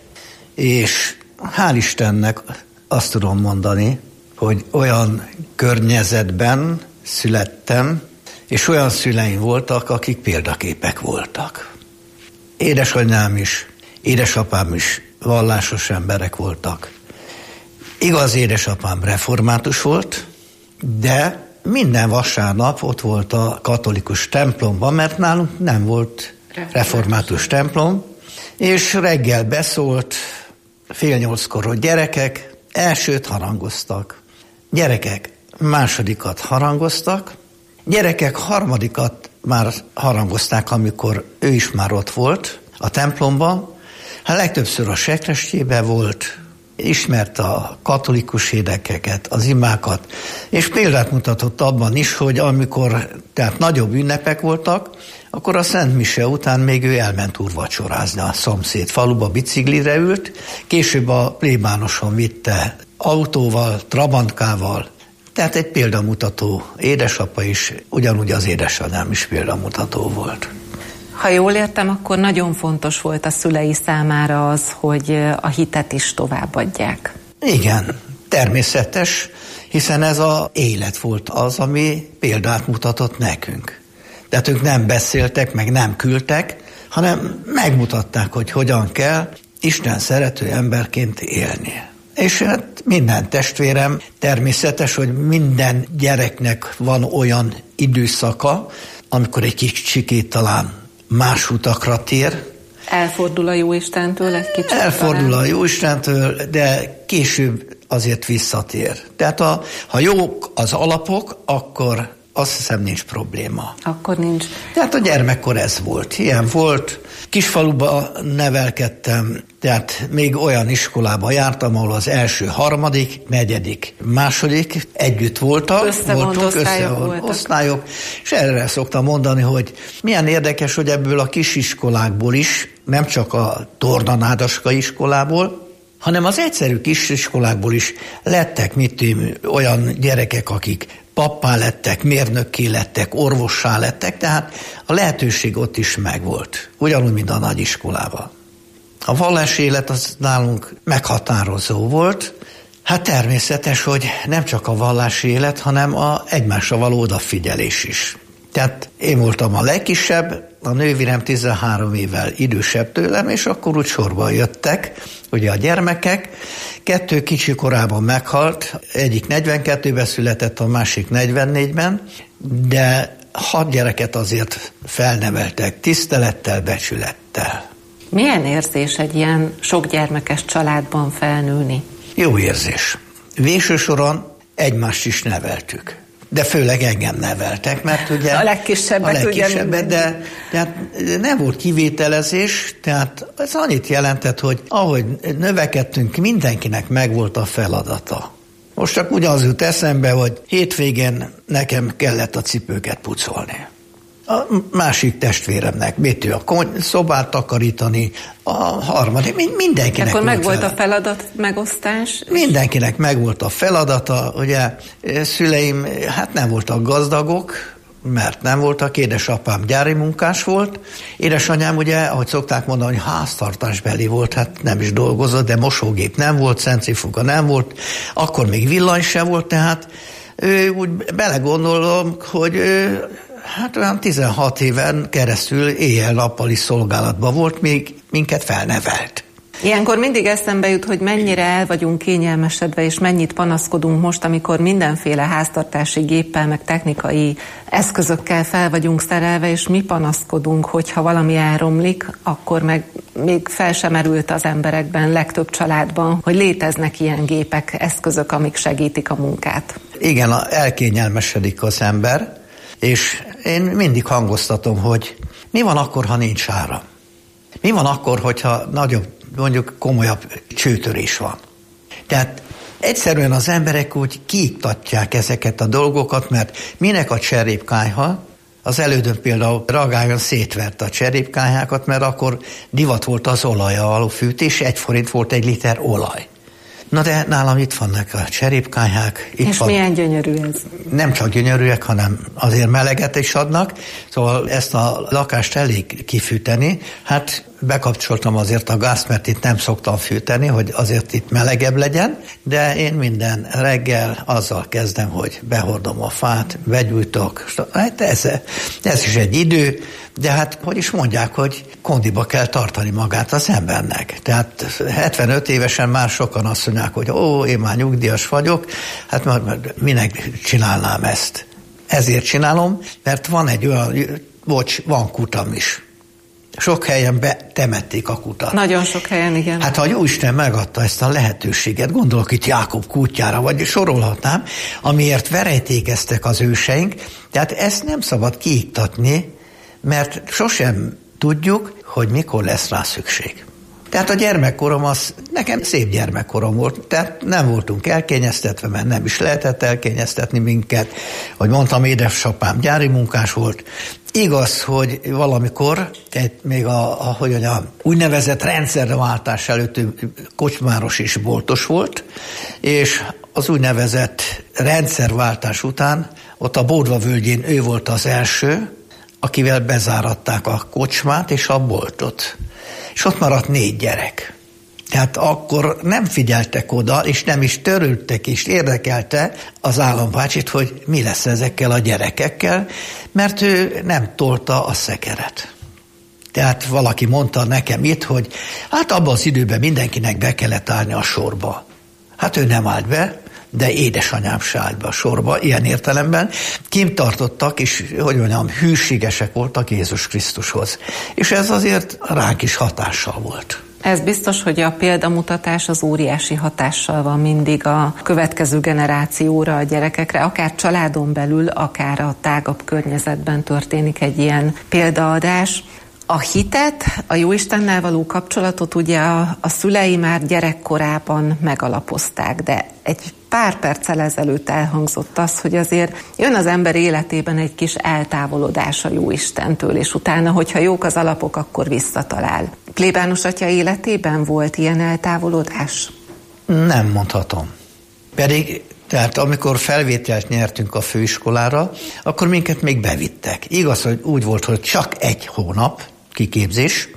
és hál' Istennek azt tudom mondani, hogy olyan környezetben születtem, és olyan szüleim voltak, akik példaképek voltak. Édesanyám is, édesapám is vallásos emberek voltak. Igaz, édesapám református volt, de minden vasárnap ott volt a katolikus templomban, mert nálunk nem volt református templom, és reggel beszólt, 7:30 a gyerekek, elsőt harangoztak. Gyerekek másodikat harangoztak, gyerekek harmadikat már harangozták, amikor ő is már ott volt a templomban. Hát legtöbbször a sekrestjében volt, ismerte a katolikus énekeket, az imákat, és példát mutatott abban is, hogy amikor tehát nagyobb ünnepek voltak, akkor a Szent Mise után még ő elment úrvacsorázni a szomszéd faluba, biciklire ült, később a plébánoson vitte autóval, trabantkával, tehát egy példamutató édesapa is, ugyanúgy az édesanyám is példamutató volt. Ha jól értem, akkor nagyon fontos volt a szülei számára az, hogy a hitet is továbbadják. Igen, természetes, hiszen ez az élet volt az, ami példát mutatott nekünk. Tehát ők nem beszéltek, meg nem küldtek, hanem megmutatták, hogy hogyan kell Isten szerető emberként élni. És hát minden testvérem, természetes, hogy minden gyereknek van olyan időszaka, amikor egy kicsikét talán más utakra tér. Elfordul a Jóistentől egy kicsit? Elfordul a Jóistentől, de később azért visszatér. Tehát ha jók az alapok, akkor azt hiszem nincs probléma. Akkor nincs. Tehát a gyermekkor ez volt. Ilyen volt. Kisfaluba nevelkedtem, tehát még olyan iskolába jártam, ahol az első, harmadik, negyedik, második együtt voltak. Összevont osztályok. És erre szoktam mondani, hogy milyen érdekes, hogy ebből a kisiskolákból is, nem csak a Tornanádaska iskolából, hanem az egyszerű kisiskolákból is lettek olyan gyerekek, akik pappá lettek, mérnökké lettek, orvossá lettek, tehát a lehetőség ott is megvolt, ugyanúgy, mint a nagyiskolában. A vallási élet az nálunk meghatározó volt. Hát természetes, hogy nem csak a vallási élet, hanem a egymásra való odafigyelés is. Tehát én voltam a legkisebb, a nővérem 13 évvel idősebb tőlem, és akkor úgy sorban jöttek, ugye a gyermekek. 2 kicsi korában meghalt, egyik 42-ben született, a másik 44-ben, de 6 gyereket azért felneveltek tisztelettel, becsülettel. Milyen érzés egy ilyen sok gyermekes családban felnőni? Jó érzés. Végső soron egymást is neveltük. De főleg engem neveltek, mert ugye... A legkisebbet de tehát nem volt kivételezés, tehát ez annyit jelentett, hogy ahogy növekedtünk, mindenkinek megvolt a feladata. Most csak ugyanaz jut eszembe, hogy hétvégén nekem kellett a cipőket pucolni. A másik testvéremnek a szobát takarítani, a harmadik, mindenkinek akkor volt megvolt a feladat megosztás? Mindenkinek megvolt a feladata, ugye szüleim hát nem voltak gazdagok, mert nem voltak, édesapám gyári munkás volt, édesanyám ugye, ahogy szokták mondani, hogy háztartásbeli volt, hát nem is dolgozott, de mosógép nem volt, centrifuga nem volt, akkor még villany sem volt, tehát úgy belegondolom, hogy hát olyan 16 éven keresztül éjjel-nappali szolgálatban volt, még minket felnevelt. Ilyenkor mindig eszembe jut, hogy mennyire el vagyunk kényelmesedve, és mennyit panaszkodunk most, amikor mindenféle háztartási géppel, meg technikai eszközökkel fel vagyunk szerelve, és mi panaszkodunk, hogyha valami elromlik, akkor meg még fel sem erült az emberekben, legtöbb családban, hogy léteznek ilyen gépek, eszközök, amik segítik a munkát. Igen, elkényelmesedik az ember, és én mindig hangoztatom, hogy mi van akkor, ha nincs áram? Mi van akkor, hogyha nagyobb, mondjuk komolyabb csőtörés van? Tehát egyszerűen az emberek úgy kiiktatják ezeket a dolgokat, mert minek a cserépkályha? Az elődön például Ragályban szétverte a cserépkályhákat, mert akkor divat volt az olaja való fűtés, 1 forint volt 1 liter olaj. Na de nálam itt vannak a cserépkályhák. És milyen gyönyörű ez? Nem csak gyönyörűek, hanem azért meleget is adnak. Szóval ezt a lakást elég kifűteni. Hát bekapcsoltam azért a gázt, mert itt nem szoktam fűteni, hogy azért itt melegebb legyen, de én minden reggel azzal kezdem, hogy behordom a fát, begyújtok. Hát ez is egy idő, de hát hogy is mondják, hogy kondiba kell tartani magát az embernek. Tehát 75 évesen már sokan azt mondják, hogy én már nyugdíjas vagyok, hát minek csinálnám ezt? Ezért csinálom, mert van egy olyan, van kutam is. Sok helyen betemették a kutat. Nagyon sok helyen, igen. Hát ha Jóisten megadta ezt a lehetőséget, gondolok itt Jákob kútjára, vagy sorolhatnám, amiért verejtékeztek az őseink, tehát ezt nem szabad kiiktatni, mert sosem tudjuk, hogy mikor lesz rá szükség. Tehát a gyermekkorom az, nekem szép gyermekkorom volt, tehát nem voltunk elkényeztetve, mert nem is lehetett elkényeztetni minket. Hogy mondtam, édesapám gyári munkás volt. Igaz, hogy valamikor, még a úgynevezett rendszerváltás előtt kocsmáros és boltos volt, és az úgynevezett rendszerváltás után ott a Bódva völgyén ő volt az első, akivel bezáratták a kocsmát és a boltot. És ott maradt 4 gyerek. Tehát akkor nem figyeltek oda, és nem is törődtek, és érdekelte az állambácsit, hogy mi lesz ezekkel a gyerekekkel, mert ő nem tolta a szekeret. Tehát valaki mondta nekem itt, hogy hát abban az időben mindenkinek be kellett állni a sorba. Hát ő nem állt be, de édesanyám se állt be a sorba, ilyen értelemben. Kint tartottak, és hűségesek voltak Jézus Krisztushoz. És ez azért ránk is hatással volt. Ez biztos, hogy a példamutatás az óriási hatással van mindig a következő generációra, a gyerekekre, akár családon belül, akár a tágabb környezetben történik egy ilyen példaadás. A hitet, a Jóistennel való kapcsolatot ugye a szülei már gyerekkorában megalapozták, de egy pár perccel ezelőtt elhangzott az, hogy azért jön az ember életében egy kis eltávolodás a Jóistentől, és utána, hogyha jók az alapok, akkor visszatalál. Plébános atya életében volt ilyen eltávolodás? Nem mondhatom. Pedig, tehát amikor felvételt nyertünk a főiskolára, akkor minket még bevittek. Igaz, hogy úgy volt, hogy csak 1 hónap kiképzés.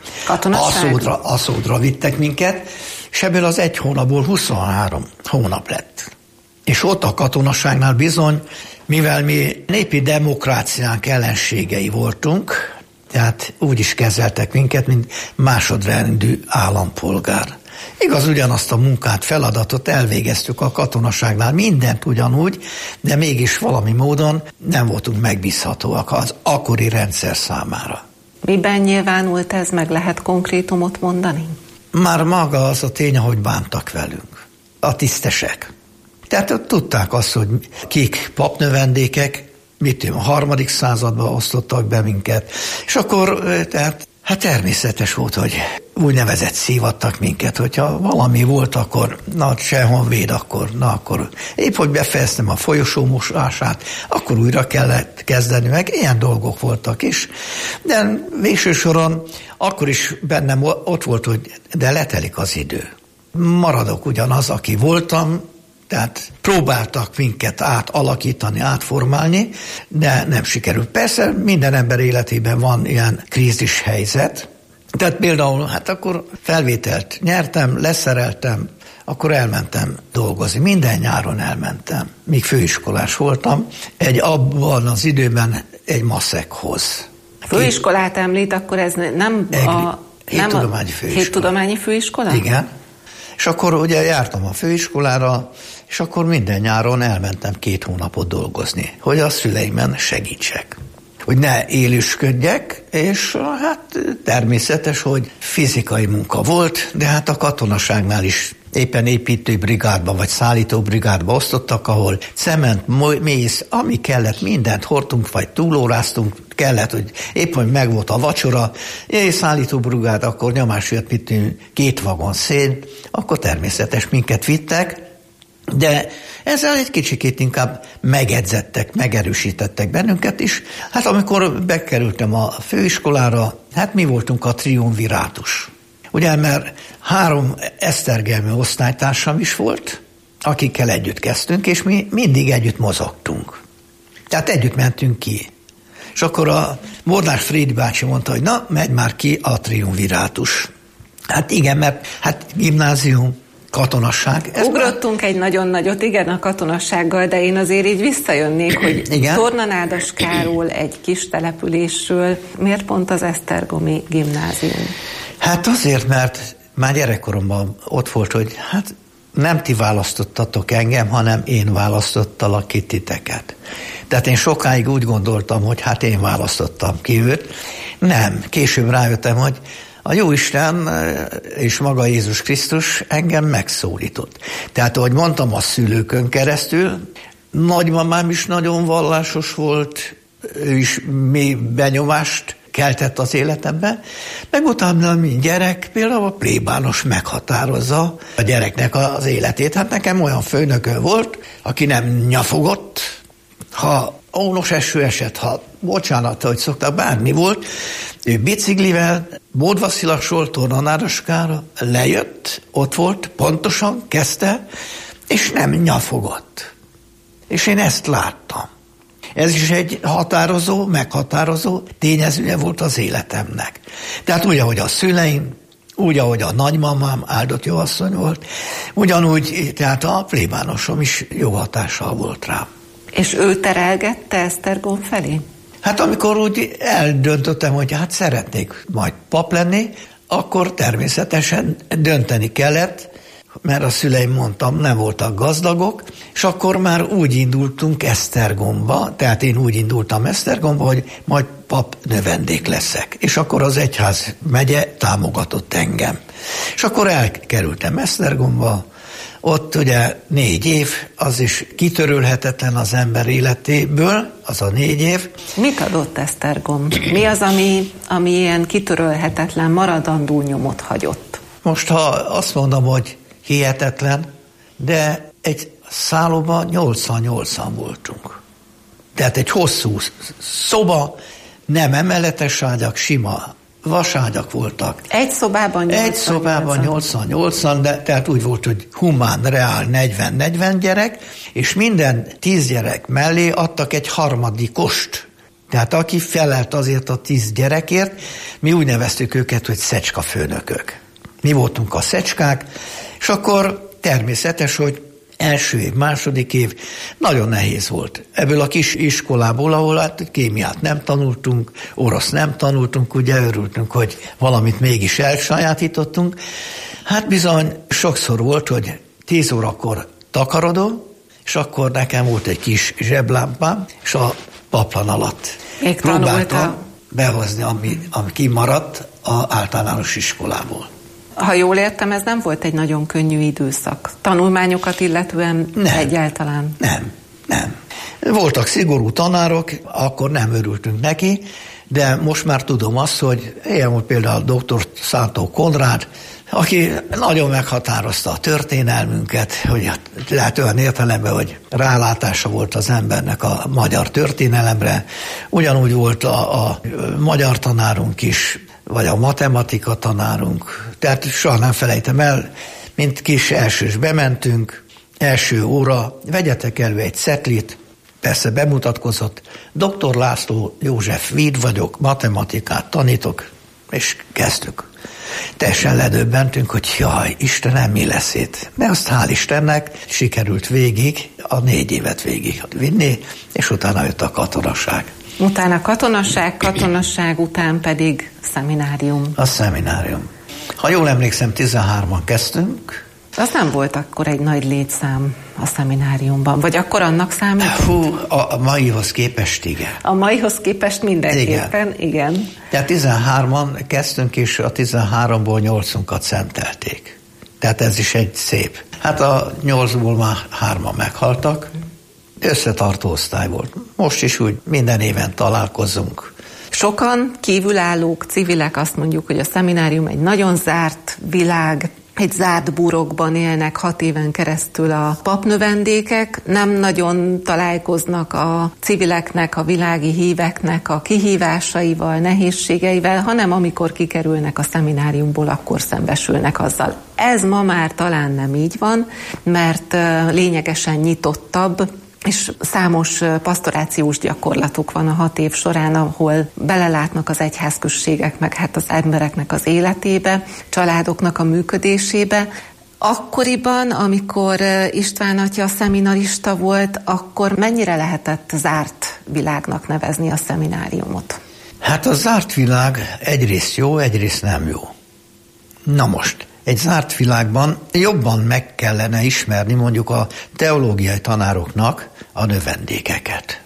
Aszódra vittek minket, és ebből az 1 hónapból 23 hónap lett. És ott a katonaságnál bizony, mivel mi népi demokráciánk ellenségei voltunk, tehát úgy is kezeltek minket, mint másodrendű állampolgár. Igaz, ugyanazt a munkát, feladatot elvégeztük a katonaságnál, mindent ugyanúgy, de mégis valami módon nem voltunk megbízhatóak az akkori rendszer számára. Miben nyilvánult ez, meg lehet konkrétumot mondani? Már maga az a tény, ahogy bántak velünk. A tisztesek. Tehát tudták azt, hogy kik papnövendékek, a 3. században osztottak be minket, és akkor tehát természetes volt, hogy úgynevezett szívattak minket, hogyha valami volt, akkor se honvéd, akkor épp, hogy befejeztem a folyosó mosását, akkor újra kellett kezdeni, meg ilyen dolgok voltak is. De végső soron akkor is bennem ott volt, hogy de letelik az idő. Maradok ugyanaz, aki voltam, tehát próbáltak minket átalakítani, átformálni, de nem sikerült. Persze minden ember életében van ilyen krízis helyzet. Tehát például, akkor felvételt nyertem, leszereltem, akkor elmentem dolgozni. Minden nyáron elmentem, míg főiskolás voltam, abban az időben egy maszekhoz. Főiskolát említ, akkor ez nem Héttudományi főiskola? Igen. És akkor ugye jártam a főiskolára, és akkor minden nyáron elmentem 2 hónapot dolgozni, hogy a szüleimen segítsek. Hogy ne élősködjek, és természetes, hogy fizikai munka volt, de a katonaságnál is éppen építőbrigádba vagy szállítóbrigádba osztottak, ahol cement, mész, ami kellett, mindent hordtunk, vagy túlóráztunk, kellett, hogy épp, hogy megvolt a vacsora, szállítóbrigád, akkor nyomás jött 2 vagon szén, akkor természetes minket vittek, de ezzel egy kicsikét inkább megedzettek, megerősítettek bennünket is. Amikor bekerültem a főiskolára, mi voltunk a triumvirátus. Ugye, mert 3 esztergelmi osztálytársam is volt, akikkel együtt kezdtünk, és mi mindig együtt mozogtunk. Tehát együtt mentünk ki. És akkor a Mornás Frédi bácsi mondta, hogy na, megy már ki a triumvirátus. Igen, mert gimnázium, katonasság. Ugrottunk egy nagyon nagyot, igen, a katonassággal, de én azért így visszajönnék, hogy Tornanádaskáról, egy kis településről, miért pont az esztergomi gimnázium? Azért, mert már gyerekkoromban ott volt, hogy nem ti választottatok engem, hanem én választottalak ki titeket. Tehát én sokáig úgy gondoltam, hogy én választottam ki őt. Nem, később rájöttem, hogy a Jóisten és maga Jézus Krisztus engem megszólított. Tehát, ahogy mondtam, a szülőkön keresztül, nagymamám is nagyon vallásos volt, ő is mély benyomást keltett az életembe, meg utána mint gyerek, például a plébános meghatározza a gyereknek az életét. Nekem olyan főnökön volt, aki nem nyafogott, ha ónos eső esett, ha bocsánat, hogy szoktak, bármi volt, ő biciklivel Módvaszilasról Tornanádaskára lejött, ott volt, pontosan kezdte, és nem nyafogott. És én ezt láttam. Ez is egy meghatározó tényezője volt az életemnek. Tehát úgy, ahogy a szüleim, úgy, ahogy a nagymamám áldott jó asszony volt, ugyanúgy, tehát a plébánosom is jó hatással volt rám. És ő terelgette Esztergom felé? Amikor úgy eldöntöttem, hogy szeretnék majd pap lenni, akkor természetesen dönteni kellett, mert a szüleim, mondtam, nem voltak gazdagok, és akkor már úgy indultunk Esztergomba, tehát én úgy indultam Esztergomba, hogy majd pap növendék leszek. És akkor az egyház megye támogatott engem. És akkor elkerültem Esztergomba, ott ugye 4 év, az is kitörölhetetlen az ember életéből, az a 4 év. Mit adott Esztergom? Mi az, ami ilyen kitörölhetetlen, maradandó nyomot hagyott? Most, ha azt mondom, hogy hihetetlen, de egy szállóban 88-an voltunk. Tehát egy hosszú szoba, nem emeletes ágyak, sima vaságyak voltak. Egy szobában 88-an, de tehát úgy volt, hogy humán, reál 40-40 gyerek, és minden 10 gyerek mellé adtak egy harmadikost. Tehát aki felelt azért a 10 gyerekért, mi úgy neveztük őket, hogy szecskafőnökök. Mi voltunk a szecskák, és akkor természetes, hogy első év, második év nagyon nehéz volt. Ebből a kis iskolából, ahol kémiát nem tanultunk, orosz nem tanultunk, ugye örültünk, hogy valamit mégis elsajátítottunk. Hát bizony, sokszor volt, hogy 10 órakor takarodó, és akkor nekem volt egy kis zseblámpám, és a paplan alatt próbáltam behozni, ami kimaradt az általános iskolából. Ha jól értem, ez nem volt egy nagyon könnyű időszak. Tanulmányokat illetően egyáltalán? Nem. Voltak szigorú tanárok, akkor nem örültünk neki, de most már tudom azt, hogy ilyen volt például dr. Szántó Konrád, aki nagyon meghatározta a történelmünket, hogy lehet olyan értelemben, hogy rálátása volt az embernek a magyar történelemre. Ugyanúgy volt a magyar tanárunk is, vagy a matematika tanárunk. Tehát soha nem felejtem el, mint kis elsős bementünk, első óra, vegyetek elő egy cetlit, persze bemutatkozott, dr. László József Víd vagyok, matematikát tanítok, és kezdtük. Teljesen ledöbbentünk, hogy jaj, Istenem, mi lesz itt? De azt hál' Istennek sikerült végig, a 4 évet végig vinni, és utána jött a katonaság. Utána katonasság után pedig szeminárium. A szeminárium. Ha jól emlékszem, 13-an kezdtünk. Az nem volt akkor egy nagy létszám a szemináriumban, vagy akkor annak számított? A maihoz képest igen. A maihoz képest mindenképpen, igen. Tehát 13-an kezdtünk, és a 13-ból 8-unkat szentelték. Tehát ez is egy szép. Hát a 8-ból már 3-an meghaltak. Összetartó osztály volt. Most is úgy minden éven találkozunk. Sokan kívülállók, civilek azt mondjuk, hogy a szeminárium egy nagyon zárt világ, egy zárt burokban élnek 6 éven keresztül a papnövendékek, nem nagyon találkoznak a civileknek, a világi híveknek a kihívásaival, nehézségeivel, hanem amikor kikerülnek a szemináriumból, akkor szembesülnek azzal. Ez ma már talán nem így van, mert lényegesen nyitottabb, és számos pasztorációs gyakorlatuk van a 6 év során, ahol belelátnak az egyházközségek, meg hát az embereknek az életébe, családoknak a működésébe. Akkoriban, amikor István atya szeminarista volt, akkor mennyire lehetett zárt világnak nevezni a szemináriumot? Hát a zárt világ egyrészt jó, egyrészt nem jó. Na most, egy zárt világban jobban meg kellene ismerni mondjuk a teológiai tanároknak a növendékeket.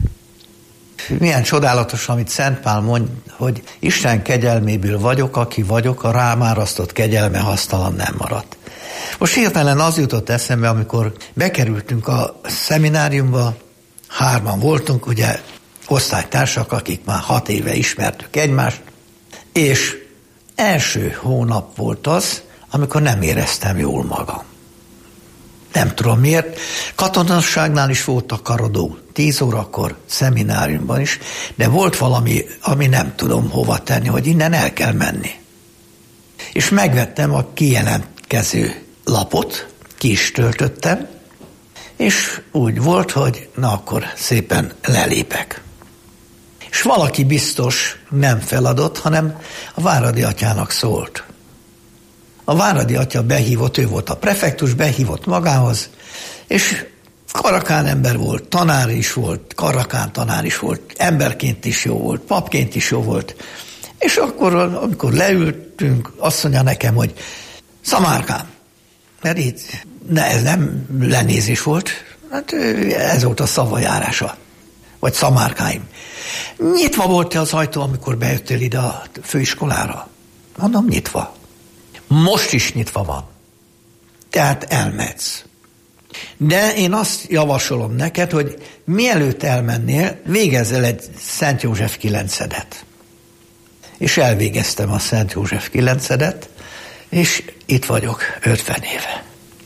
Milyen csodálatos, amit Szent Pál mond, hogy Isten kegyelméből vagyok, aki vagyok, a rám árasztott kegyelme hasztalan nem maradt. Most hirtelen az jutott eszembe, amikor bekerültünk a szemináriumba, 3-an voltunk, ugye osztálytársak, akik már 6 éve ismertük egymást, és első hónap volt az, amikor nem éreztem jól magam. Nem tudom miért. Katonasságnál is volt takarodó, 10 órakor, szemináriumban is, de volt valami, ami nem tudom hova tenni, hogy innen el kell menni. És megvettem a kijelentkező lapot, ki is töltöttem, és úgy volt, hogy na akkor szépen lelépek. És valaki biztos nem feladott, hanem a Váradi atyának szólt. A Váradi atya behívott, ő volt a prefektus, behívott magához, és karakán ember volt, tanár is volt, karakán tanár is volt, emberként is jó volt, papként is jó volt. És akkor, amikor leültünk, azt mondja nekem, hogy Szamárkám, mert itt ez nem lenézés volt, hát ez volt a szavajárása, vagy Szamárkáim. Nyitva volt-e az ajtó, amikor bejöttél ide a főiskolára? Mondom, nyitva. Most is nyitva van. Tehát elmehetsz. De én azt javasolom neked, hogy mielőtt elmennél, végezz el egy Szent József 9-edet. És elvégeztem a Szent József 9-edet, és itt vagyok 50 éve.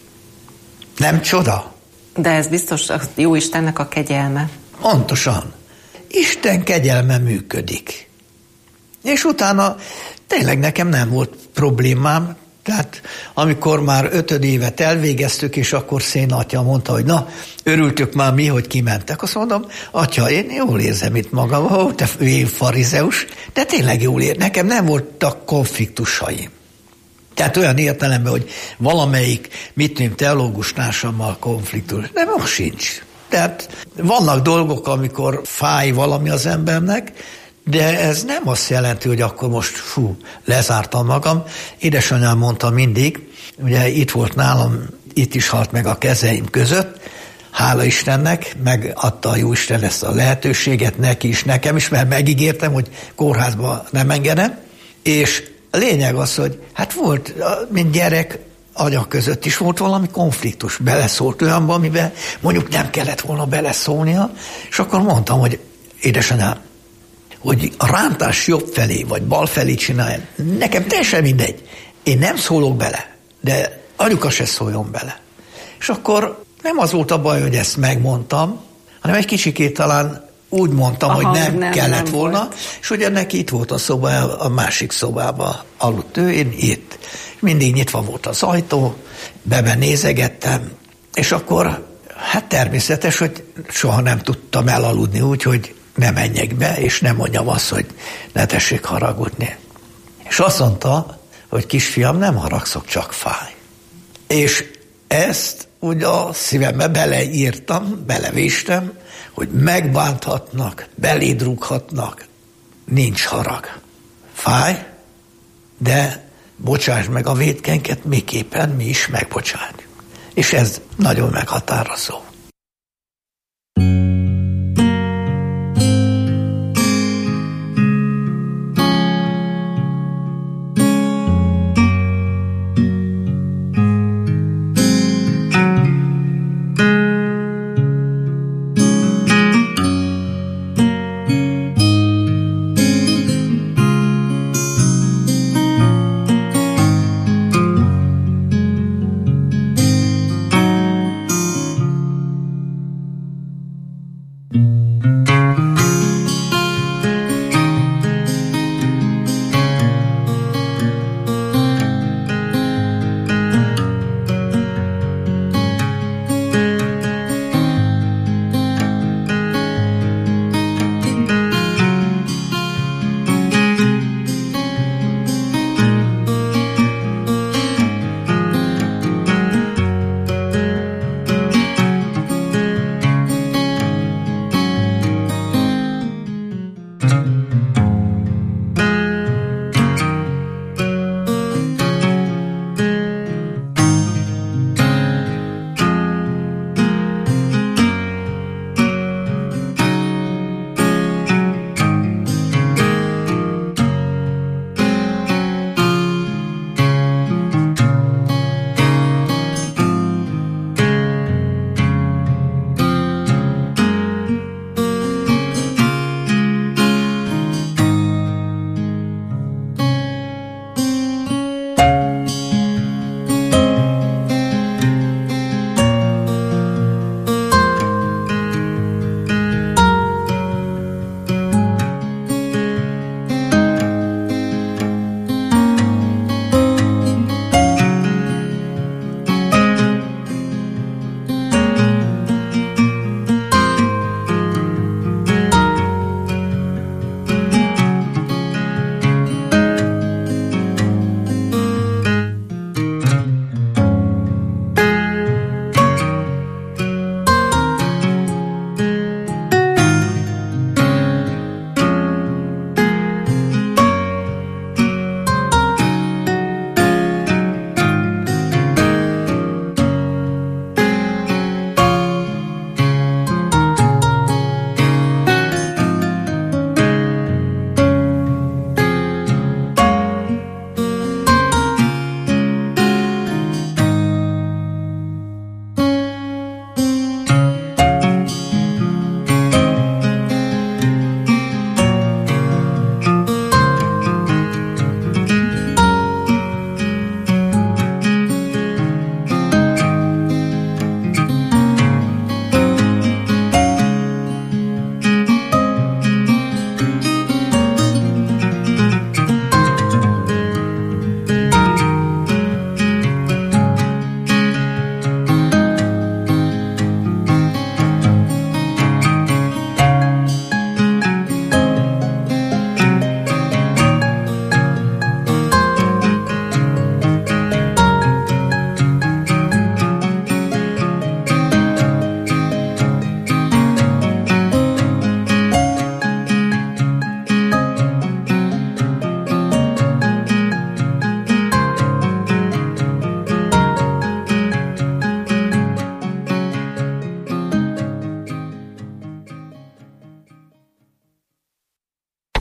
Nem csoda? De ez biztos a jó Istennek a kegyelme. Pontosan. Isten kegyelme működik. És utána tényleg nekem nem volt problémám, tehát amikor már 5. évet elvégeztük, és akkor Szén atya mondta, hogy na, örültük már mi, hogy kimentek. Azt mondom, atya, én jól érzem itt magam, te én farizeus, de tényleg jól érzem. Nekem nem voltak konfliktusaim. Tehát olyan értelemben, hogy valamelyik, teológus társammal konfliktus, de most sincs. Tehát vannak dolgok, amikor fáj valami az embernek, De ez nem azt jelenti, hogy akkor most lezártam magam. Édesanyám mondta mindig, ugye itt volt nálam, itt is halt meg a kezeim között, hála Istennek, megadta a Jóisten ezt a lehetőséget neki is, nekem is, mert megígértem, hogy kórházba nem engedem, és a lényeg az, hogy hát volt, mint gyerek, anya között is volt valami konfliktus, beleszólt olyanba, amiben mondjuk nem kellett volna beleszólnia, és akkor mondtam, hogy édesanyám, hogy a rántás jobb felé, vagy bal felé csinálja, nekem teljesen mindegy. Én nem szólok bele, de anyuka se szóljon bele. És akkor nem az volt a baj, hogy ezt megmondtam, hanem egy kicsikét talán úgy mondtam, hogy nem kellett volna, volt. És ugye neki itt volt a szoba, a másik szobában aludt ő, én itt. Mindig nyitva volt az ajtó, nézegettem, és akkor hát természetes, hogy soha nem tudtam elaludni úgy, hogy ne menjek be, és nem mondjam azt, hogy ne tessék haragudni. És azt mondta, hogy kisfiam, nem haragszok, csak fáj. És ezt úgy a szívembe beleírtam, belevéstem, hogy megbánthatnak, beléd rúghatnak, nincs harag. Fáj, de bocsáss meg a vétkenket, miképpen mi is megbocsátjuk. És ez nagyon meghatározó.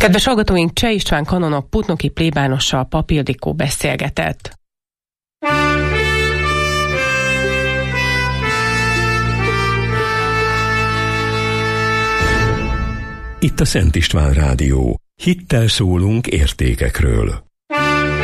Kedves hallgatóink, Cseh István kanonok putnoki plébánossal Pap Ildikó beszélgetett. Itt a Szent István Rádió. Hittel szólunk értékekről.